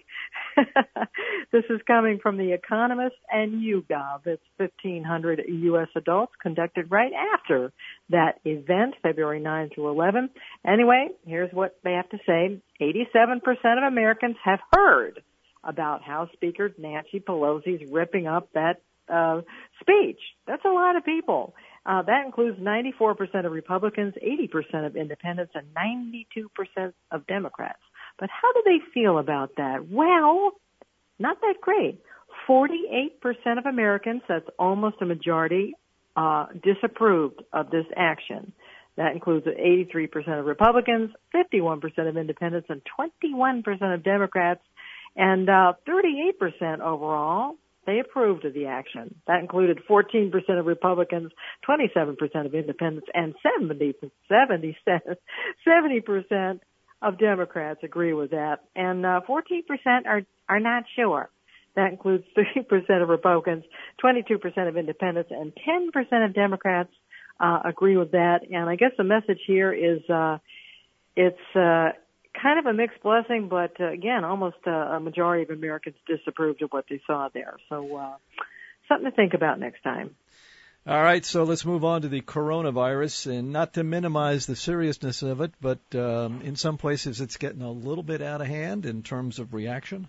This is coming from The Economist and YouGov. It's fifteen hundred U S adults conducted right after that event, February ninth through eleventh. Anyway, here's what they have to say. eighty-seven percent of Americans have heard about House Speaker Nancy Pelosi's ripping up that uh, speech. That's a lot of people. Uh, that includes ninety-four percent of Republicans, eighty percent of independents, and ninety-two percent of Democrats. But how do they feel about that? Well, not that great. forty-eight percent of Americans, that's almost a majority, uh, disapproved of this action. That includes eighty-three percent of Republicans, fifty-one percent of independents, and twenty-one percent of Democrats. And uh, thirty-eight percent overall, they approved of the action. That included fourteen percent of Republicans, twenty-seven percent of independents, and seventy, seventy, seventy percent of Democrats agree with that. And uh, fourteen percent are, are not sure. That includes thirty percent of Republicans, twenty-two percent of independents, and ten percent of Democrats uh, agree with that. And I guess the message here is uh, it's uh, kind of a mixed blessing, but uh, again, almost uh, a majority of Americans disapproved of what they saw there. So uh, something to think about next time. All right, so let's move on to the coronavirus, and not to minimize the seriousness of it, but um, in some places it's getting a little bit out of hand in terms of reaction.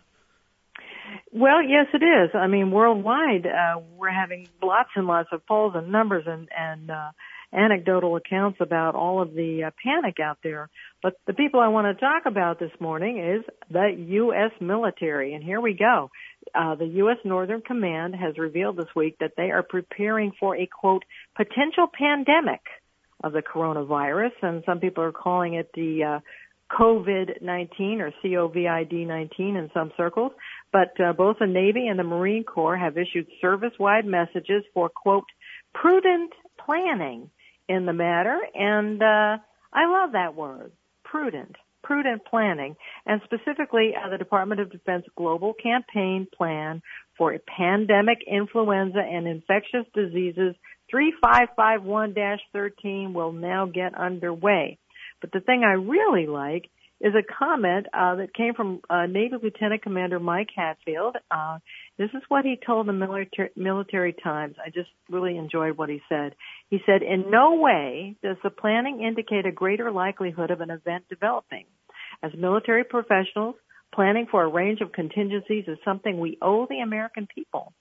Well, yes, it is. I mean, worldwide, uh, we're having lots and lots of polls and numbers and, and uh, anecdotal accounts about all of the uh, panic out there. But the people I want to talk about this morning is the U S military. And here we go. Uh, the U S Northern Command has revealed this week that they are preparing for a, quote, potential pandemic of the coronavirus. And some people are calling it the uh, COVID nineteen or COVID nineteen in some circles. But uh, both the Navy and the Marine Corps have issued service-wide messages for, quote, prudent planning in the matter. And uh, I love that word, prudent, prudent planning. And specifically, uh, the Department of Defense Global Campaign Plan for a Pandemic Influenza and Infectious Diseases three five five one dash thirteen will now get underway. But the thing I really like is a comment uh, that came from uh, Navy Lieutenant Commander Mike Hatfield. Uh, this is what he told the military, military Times. I just really enjoyed what he said. He said, in no way does the planning indicate a greater likelihood of an event developing. As military professionals, planning for a range of contingencies is something we owe the American people.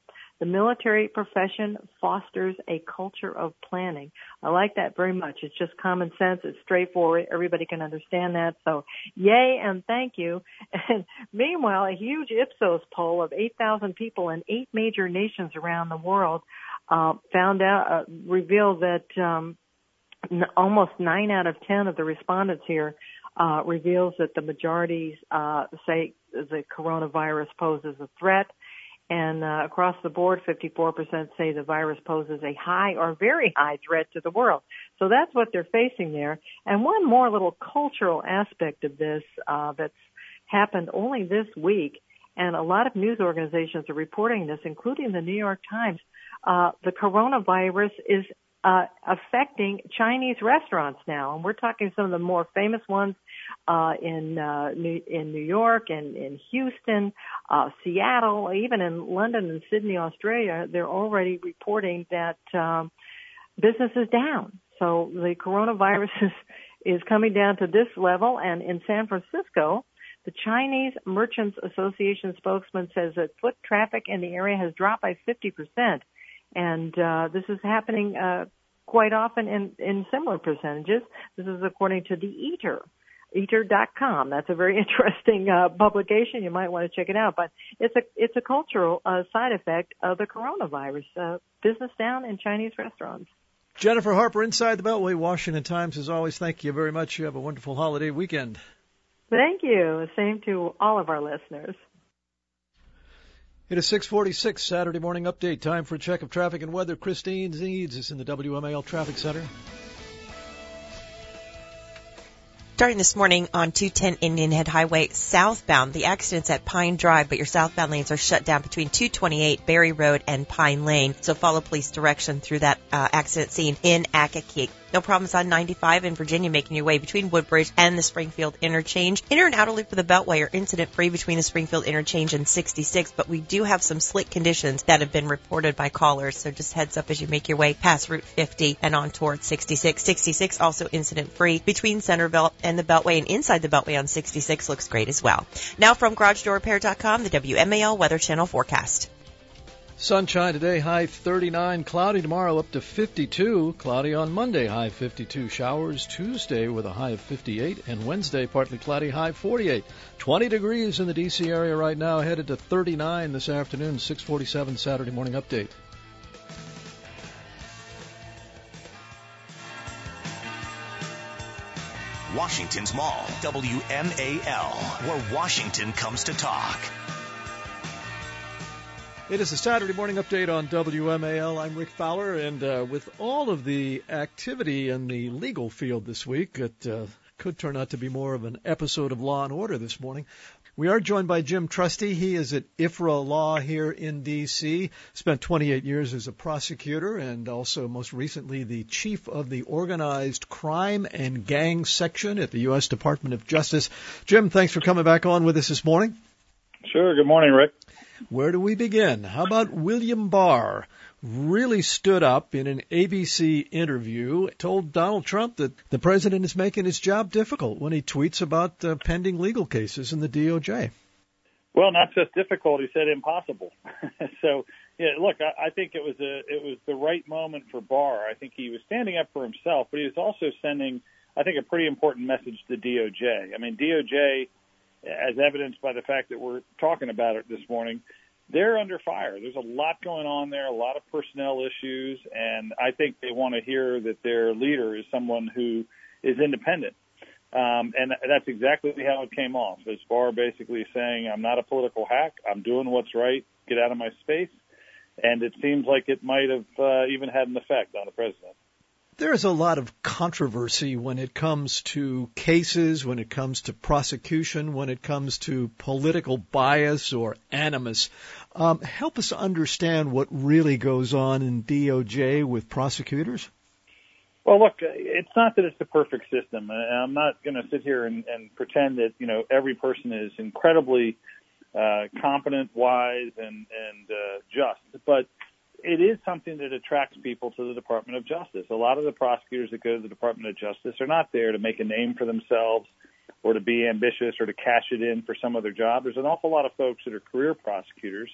The military profession fosters a culture of planning. I like that very much. It's just common sense. It's straightforward. Everybody can understand that. So yay and thank you. And meanwhile, a huge Ipsos poll of eight thousand people in eight major nations around the world uh, found out, uh, revealed that um, n- almost nine out of ten of the respondents here uh, reveals that the majorities uh, say the coronavirus poses a threat. And uh, across the board, fifty-four percent say the virus poses a high or very high threat to the world. So that's what they're facing there. And one more little cultural aspect of this uh, that's happened only this week, and a lot of news organizations are reporting this, including the New York Times. Uh, the coronavirus is uh, affecting Chinese restaurants now, and we're talking some of the more famous ones uh, in uh, New, in New York and in Houston, uh, Seattle, even in London and Sydney, Australia. They're already reporting that um, business is down. So the coronavirus is, is coming down to this level, and in San Francisco, the Chinese Merchants Association spokesman says that foot traffic in the area has dropped by fifty percent. And uh, this is happening uh, quite often in, in similar percentages. This is according to the Eater, eater dot com. That's a very interesting uh, publication. You might want to check it out. But it's a it's a cultural uh, side effect of the coronavirus. Uh, business down in Chinese restaurants. Jennifer Harper, Inside the Beltway, Washington Times. As always, thank you very much. You have a wonderful holiday weekend. Thank you. Same to all of our listeners. It is six forty-six, Saturday morning update. Time for a check of traffic and weather. Christine Zeeds is in the W M A L Traffic Center. Starting this morning on two ten Indian Head Highway southbound, the accident's at Pine Drive, but your southbound lanes are shut down between two twenty-eight Berry Road and Pine Lane. So follow police direction through that uh, accident scene in Accokeek. No problems on ninety-five in Virginia, making your way between Woodbridge and the Springfield Interchange. Inner and outer loop of the Beltway are incident-free between the Springfield Interchange and sixty-six, but we do have some slick conditions that have been reported by callers, so just heads up as you make your way past Route fifty and on towards sixty-six. sixty-six also incident-free between Centerville and the Beltway, and inside the Beltway on sixty-six looks great as well. Now from Garage Door Repair dot com, the W M A L Weather Channel forecast. Sunshine today, high thirty-nine. Cloudy tomorrow, up to fifty-two. Cloudy on Monday, high fifty-two. Showers Tuesday with a high of fifty-eight. And Wednesday, partly cloudy, high forty-eight. twenty degrees in the D C area right now, headed to thirty-nine this afternoon. six forty-seven Saturday morning update. Washington's Mall, W M A L, where Washington comes to talk. It is a Saturday morning update on W M A L. I'm Rick Fowler, and uh, with all of the activity in the legal field this week, it uh, could turn out to be more of an episode of Law and Order this morning. We are joined by Jim Trusty. He is at I F R A Law here in D C, spent twenty-eight years as a prosecutor and also most recently the chief of the Organized Crime and Gang Section at the U S Department of Justice. Jim, thanks for coming back on with us this morning. Sure. Good morning, Rick. Where do we begin? How about William Barr? Really stood up in an A B C interview, told Donald Trump that the president is making his job difficult when he tweets about uh, pending legal cases in the D O J. Well, not just difficult, he said impossible. So, yeah, look, I, I think it was a it was the right moment for Barr. I think he was standing up for himself, but he was also sending, I think, a pretty important message to the D O J. I mean, D O J, as evidenced by the fact that we're talking about it this morning, they're under fire. There's a lot going on there, a lot of personnel issues, and I think they want to hear that their leader is someone who is independent. Um, and that's exactly how it came off. As Barr basically saying, I'm not a political hack. I'm doing what's right. Get out of my space. And it seems like it might have uh, even had an effect on the president. There's a lot of controversy when it comes to cases, when it comes to prosecution, when it comes to political bias or animus. Um, help us understand what really goes on in D O J with prosecutors. Well, look, it's not that it's the perfect system. I'm not going to sit here and, and pretend that, you know, every person is incredibly uh, competent, wise, and, and uh, just. But it is something that attracts people to the Department of Justice. A lot of the prosecutors that go to the Department of Justice are not there to make a name for themselves or to be ambitious or to cash it in for some other job. There's an awful lot of folks that are career prosecutors,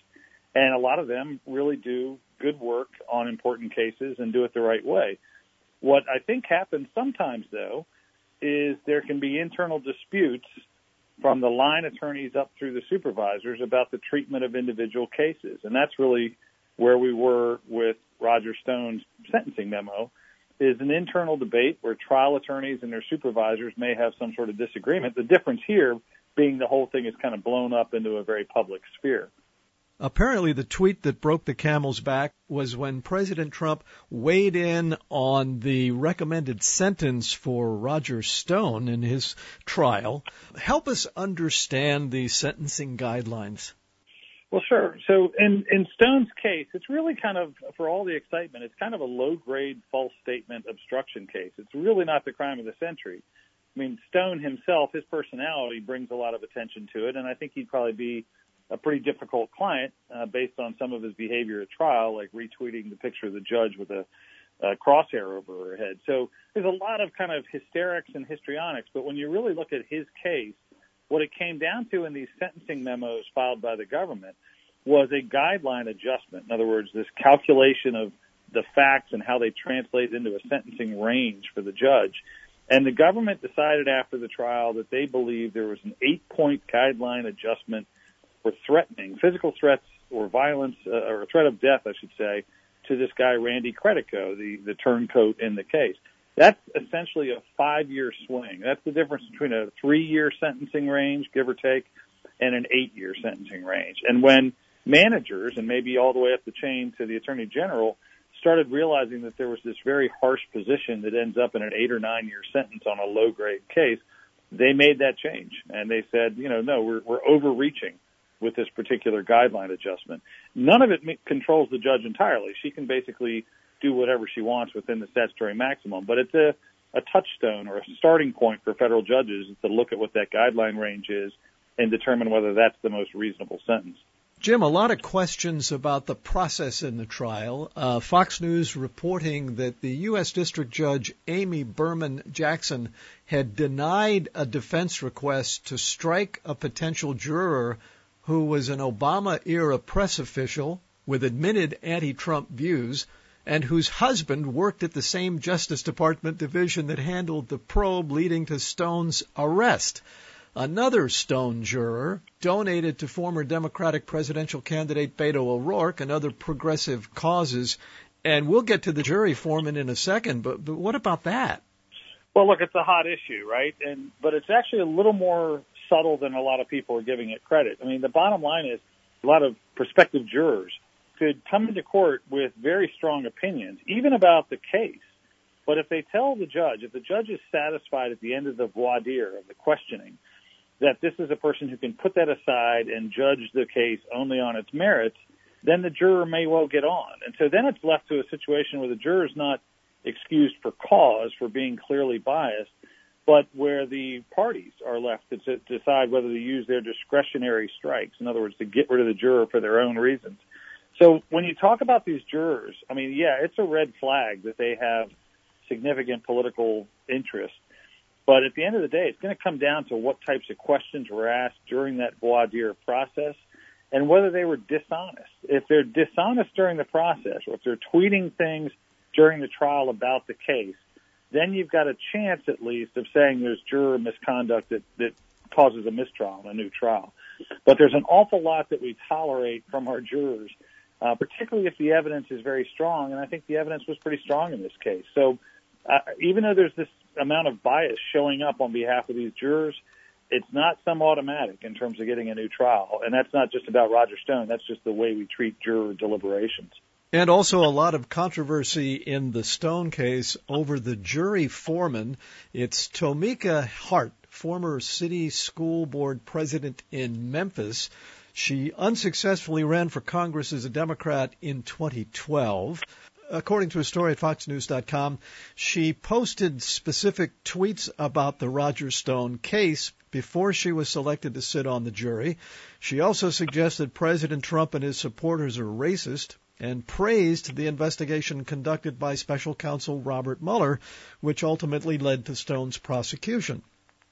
And a lot of them really do good work on important cases and do it the right way. What I think happens sometimes, though, is there can be internal disputes from the line attorneys up through the supervisors about the treatment of individual cases. And that's really where we were with Roger Stone's sentencing memo, is an internal debate where trial attorneys and their supervisors may have some sort of disagreement. The difference here being the whole thing is kind of blown up into a very public sphere. Apparently, the tweet that broke the camel's back was when President Trump weighed in on the recommended sentence for Roger Stone in his trial. Help us understand the sentencing guidelines. Well, sure. So in, in Stone's case, it's really kind of, for all the excitement, it's kind of a low-grade false statement obstruction case. It's really not the crime of the century. I mean, Stone himself, his personality brings a lot of attention to it, and I think he'd probably be a pretty difficult client uh, based on some of his behavior at trial, like retweeting the picture of the judge with a, a crosshair over her head. So there's a lot of kind of hysterics and histrionics, but when you really look at his case, what it came down to in these sentencing memos filed by the government was a guideline adjustment. In other words, this calculation of the facts and how they translate into a sentencing range for the judge. And the government decided after the trial that they believed there was an eight-point guideline adjustment for threatening, physical threats or violence, uh, or a threat of death, I should say, to this guy, Randy Credico, the, the turncoat in the case. That's essentially a five-year swing. That's the difference between a three-year sentencing range, give or take, and an eight-year sentencing range. And when managers, and maybe all the way up the chain to the Attorney General, started realizing that there was this very harsh position that ends up in an eight- or nine-year sentence on a low-grade case, they made that change. And they said, you know, no, we're, we're overreaching with this particular guideline adjustment. None of it controls the judge entirely. She can basically do whatever she wants within the statutory maximum, but it's a, a touchstone or a starting point for federal judges to look at what that guideline range is and determine whether that's the most reasonable sentence. Jim, a lot of questions about the process in the trial. Uh, Fox News reporting that the U S District Judge Amy Berman Jackson had denied a defense request to strike a potential juror who was an Obama-era press official with admitted anti-Trump views and whose husband worked at the same Justice Department division that handled the probe leading to Stone's arrest. Another Stone juror donated to former Democratic presidential candidate Beto O'Rourke and other progressive causes. And we'll get to the jury foreman in a second, but, but what about that? Well, look, it's a hot issue, right? And but it's actually a little more subtle than a lot of people are giving it credit. I mean, the bottom line is a lot of prospective jurors could come into court with very strong opinions, even about the case. But if they tell the judge, if the judge is satisfied at the end of the voir dire, of the questioning, that this is a person who can put that aside and judge the case only on its merits, then the juror may well get on. And so then it's left to a situation where the juror is not excused for cause, for being clearly biased, but where the parties are left to decide whether to use their discretionary strikes, in other words, to get rid of the juror for their own reasons. So when you talk about these jurors, I mean, yeah, it's a red flag that they have significant political interest. But at the end of the day, it's going to come down to what types of questions were asked during that voir dire process and whether they were dishonest. If they're dishonest during the process, or if they're tweeting things during the trial about the case, then you've got a chance, at least, of saying there's juror misconduct that, that causes a mistrial, a new trial. But there's an awful lot that we tolerate from our jurors, uh, particularly if the evidence is very strong, and I think the evidence was pretty strong in this case. So uh, even though there's this amount of bias showing up on behalf of these jurors, it's not some automatic in terms of getting a new trial. And that's not just about Roger Stone. That's just the way we treat juror deliberations. And also a lot of controversy in the Stone case over the jury foreman. It's Tomika Hart, former city school board president in Memphis. She unsuccessfully ran for Congress as a Democrat in twenty twelve. According to a story at fox news dot com, she posted specific tweets about the Roger Stone case before she was selected to sit on the jury. She also suggested President Trump and his supporters are racist, and praised the investigation conducted by special counsel Robert Mueller, which ultimately led to Stone's prosecution.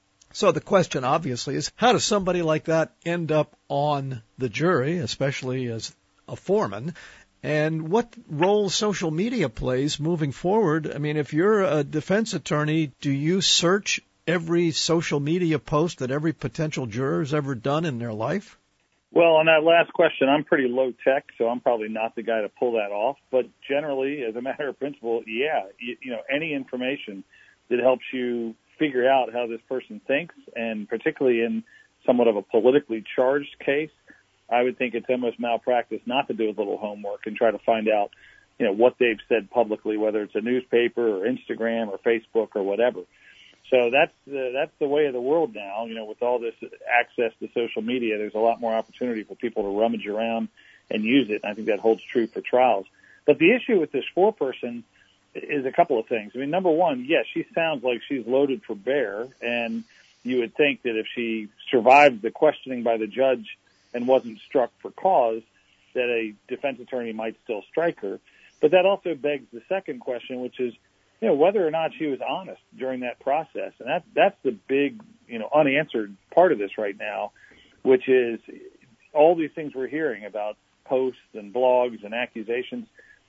So the question, obviously, is how does somebody like that end up on the jury, especially as a foreman, and what role social media plays moving forward. I mean, if you're a defense attorney, do you search every social media post that every potential juror has ever done in their life? Well, on that last question, I'm pretty low tech, so I'm probably not the guy to pull that off. But generally, as a matter of principle, yeah, you, you know, any information that helps you figure out how this person thinks, and particularly in somewhat of a politically charged case, I would think it's almost malpractice not to do a little homework and try to find out, you know, what they've said publicly, whether it's a newspaper or Instagram or Facebook or whatever. So that's the, that's the way of the world now. You know, with all this access to social media, there's a lot more opportunity for people to rummage around and use it. And I think that holds true for trials. But the issue with this foreperson is a couple of things. I mean, number one, yes, she sounds like she's loaded for bear, and you would think that if she survived the questioning by the judge and wasn't struck for cause, that a defense attorney might still strike her. But that also begs the second question, which is, you know, whether or not she was honest during that process. And that, that's the big, you know, unanswered part of this right now, which is all these things we're hearing about posts and blogs and accusations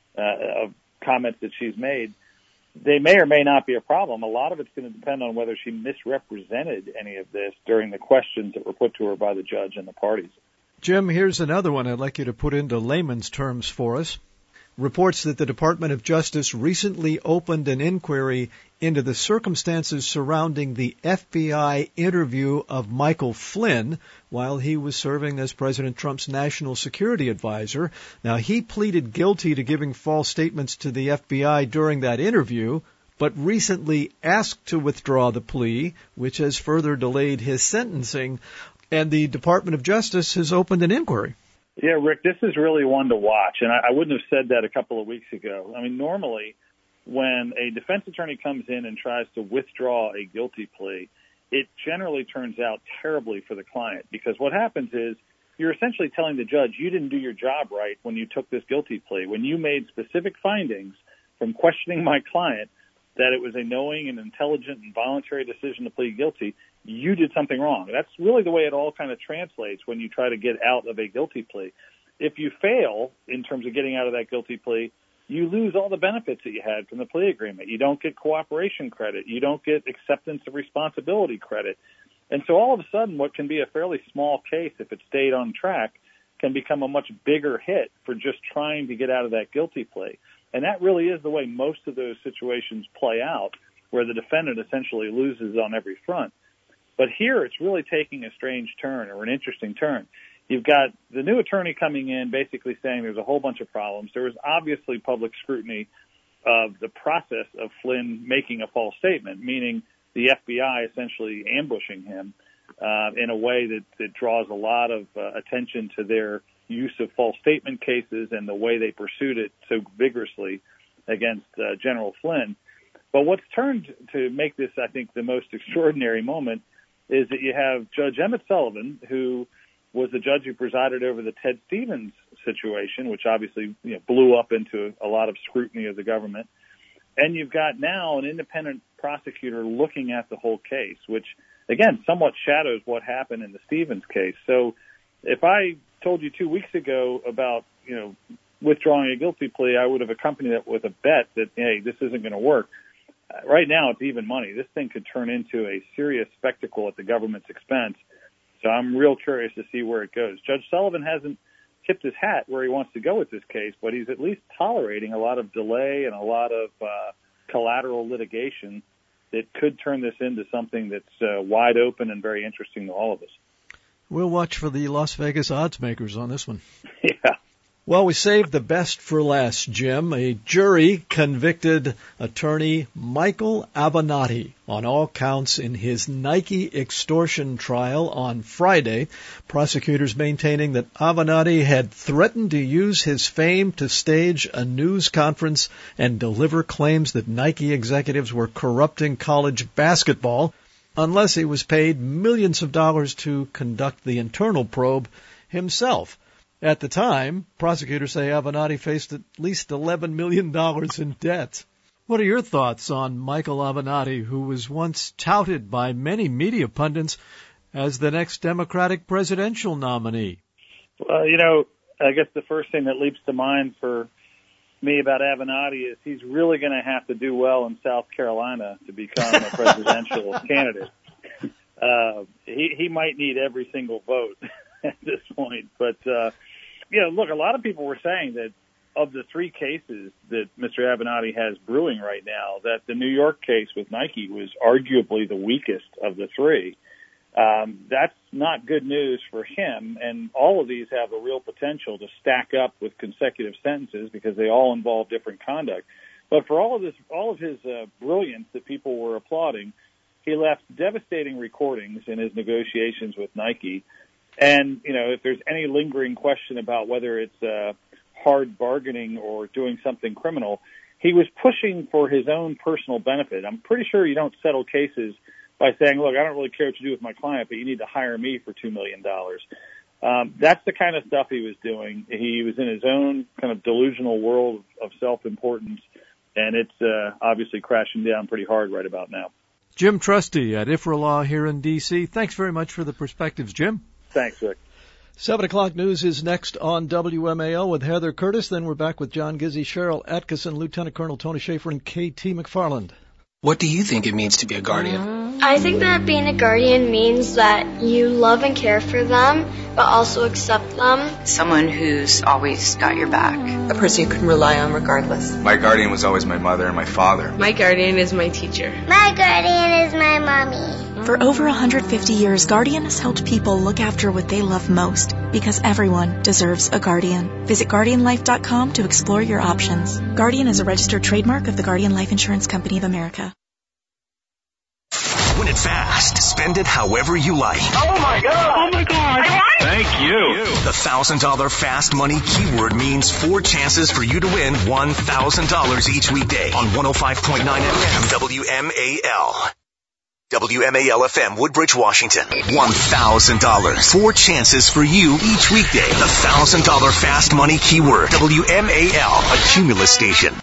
uh, of comments that she's made. They may or may not be a problem. A lot of it's going to depend on whether she misrepresented any of this during the questions that were put to her by the judge and the parties. Jim, here's another one I'd like you to put into layman's terms for us. Reports that the Department of Justice recently opened an inquiry into the circumstances surrounding the F B I interview of Michael Flynn while he was serving as President Trump's national security advisor. Now, he pleaded guilty to giving false statements to the F B I during that interview, but recently asked to withdraw the plea, which has further delayed his sentencing, and the Department of Justice has opened an inquiry. Yeah, Rick, this is really one to watch, and I, I wouldn't have said that a couple of weeks ago. I mean, normally when a defense attorney comes in and tries to withdraw a guilty plea, it generally turns out terribly for the client, because what happens is you're essentially telling the judge you didn't do your job right when you took this guilty plea. When you made specific findings from questioning my client that it was a knowing and intelligent and voluntary decision to plead guilty, you did something wrong. That's really the way it all kind of translates when you try to get out of a guilty plea. If you fail in terms of getting out of that guilty plea, you lose all the benefits that you had from the plea agreement. You don't get cooperation credit. You don't get acceptance of responsibility credit. And so all of a sudden, what can be a fairly small case, if it stayed on track, can become a much bigger hit for just trying to get out of that guilty plea. And that really is the way most of those situations play out, where the defendant essentially loses on every front. But here it's really taking a strange turn, or an interesting turn. You've got the new attorney coming in basically saying there's a whole bunch of problems. There was obviously public scrutiny of the process of Flynn making a false statement, meaning the F B I essentially ambushing him uh, in a way that, that draws a lot of uh, attention to their use of false statement cases and the way they pursued it so vigorously against uh, General Flynn. But what's turned to make this, I think, the most extraordinary moment is that you have Judge Emmett Sullivan, who was the judge who presided over the Ted Stevens situation, which obviously, you know, blew up into a lot of scrutiny of the government. And you've got now an independent prosecutor looking at the whole case, which, again, somewhat shadows what happened in the Stevens case. So if I told you two weeks ago about, you know, withdrawing a guilty plea, I would have accompanied it with a bet that, hey, this isn't going to work. Uh, right now, it's even money. This thing could turn into a serious spectacle at the government's expense. So I'm real curious to see where it goes. Judge Sullivan hasn't tipped his hat where he wants to go with this case, but he's at least tolerating a lot of delay and a lot of uh, collateral litigation that could turn this into something that's uh, wide open and very interesting to all of us. We'll watch for the Las Vegas odds makers on this one. Yeah. Well, we saved the best for last, Jim. A jury convicted attorney Michael Avenatti on all counts in his Nike extortion trial on Friday. Prosecutors maintaining that Avenatti had threatened to use his fame to stage a news conference and deliver claims that Nike executives were corrupting college basketball unless he was paid millions of dollars to conduct the internal probe himself. At the time, prosecutors say Avenatti faced at least eleven million dollars in debt. What are your thoughts on Michael Avenatti, who was once touted by many media pundits as the next Democratic presidential nominee? Well, you know, I guess the first thing that leaps to mind for me about Avenatti is he's really going to have to do well in South Carolina to become a presidential candidate. Uh, he, he might need every single vote at this point. But, uh, you know, look, a lot of people were saying that of the three cases that Mister Avenatti has brewing right now, that the New York case with Nike was arguably the weakest of the three. Um, that's not good news for him, and all of these have a real potential to stack up with consecutive sentences because they all involve different conduct. But for all of this, all of his uh, brilliance that people were applauding, he left devastating recordings in his negotiations with Nike. And, you know, if there's any lingering question about whether it's uh, hard bargaining or doing something criminal, he was pushing for his own personal benefit. I'm pretty sure you don't settle cases by saying, look, I don't really care what you do with my client, but you need to hire me for two million dollars. Um, that's the kind of stuff he was doing. He was in his own kind of delusional world of self-importance, and it's uh, obviously crashing down pretty hard right about now. Jim Trusty at I F R A Law here in D C. Thanks very much for the perspectives, Jim. Thanks, Rick. Seven o'clock news is next on W M A L with Heather Curtis. Then we're back with John Gizzi, Cheryl Atkinson, Lieutenant Colonel Tony Schaefer, and K T McFarland. What do you think it means to be a guardian? I think that being a guardian means that you love and care for them, but also accept them. Someone who's always got your back. A person you can rely on regardless. My guardian was always my mother and my father. My guardian is my teacher. My guardian is my mommy. For over one hundred fifty years, Guardian has helped people look after what they love most, because everyone deserves a guardian. Visit Guardian Life dot com to explore your options. Guardian is a registered trademark of the Guardian Life Insurance Company of America. Win it fast. Spend it however you like. Oh, my God. Oh, my God. Thank you. The one thousand dollars Fast Money keyword means four chances for you to win one thousand dollars each weekday on one oh five point nine F M W M A L. W M A L F M, Woodbridge, Washington. one thousand dollars. Four chances for you each weekday. The one thousand dollars Fast Money keyword. W M A L, a Cumulus station.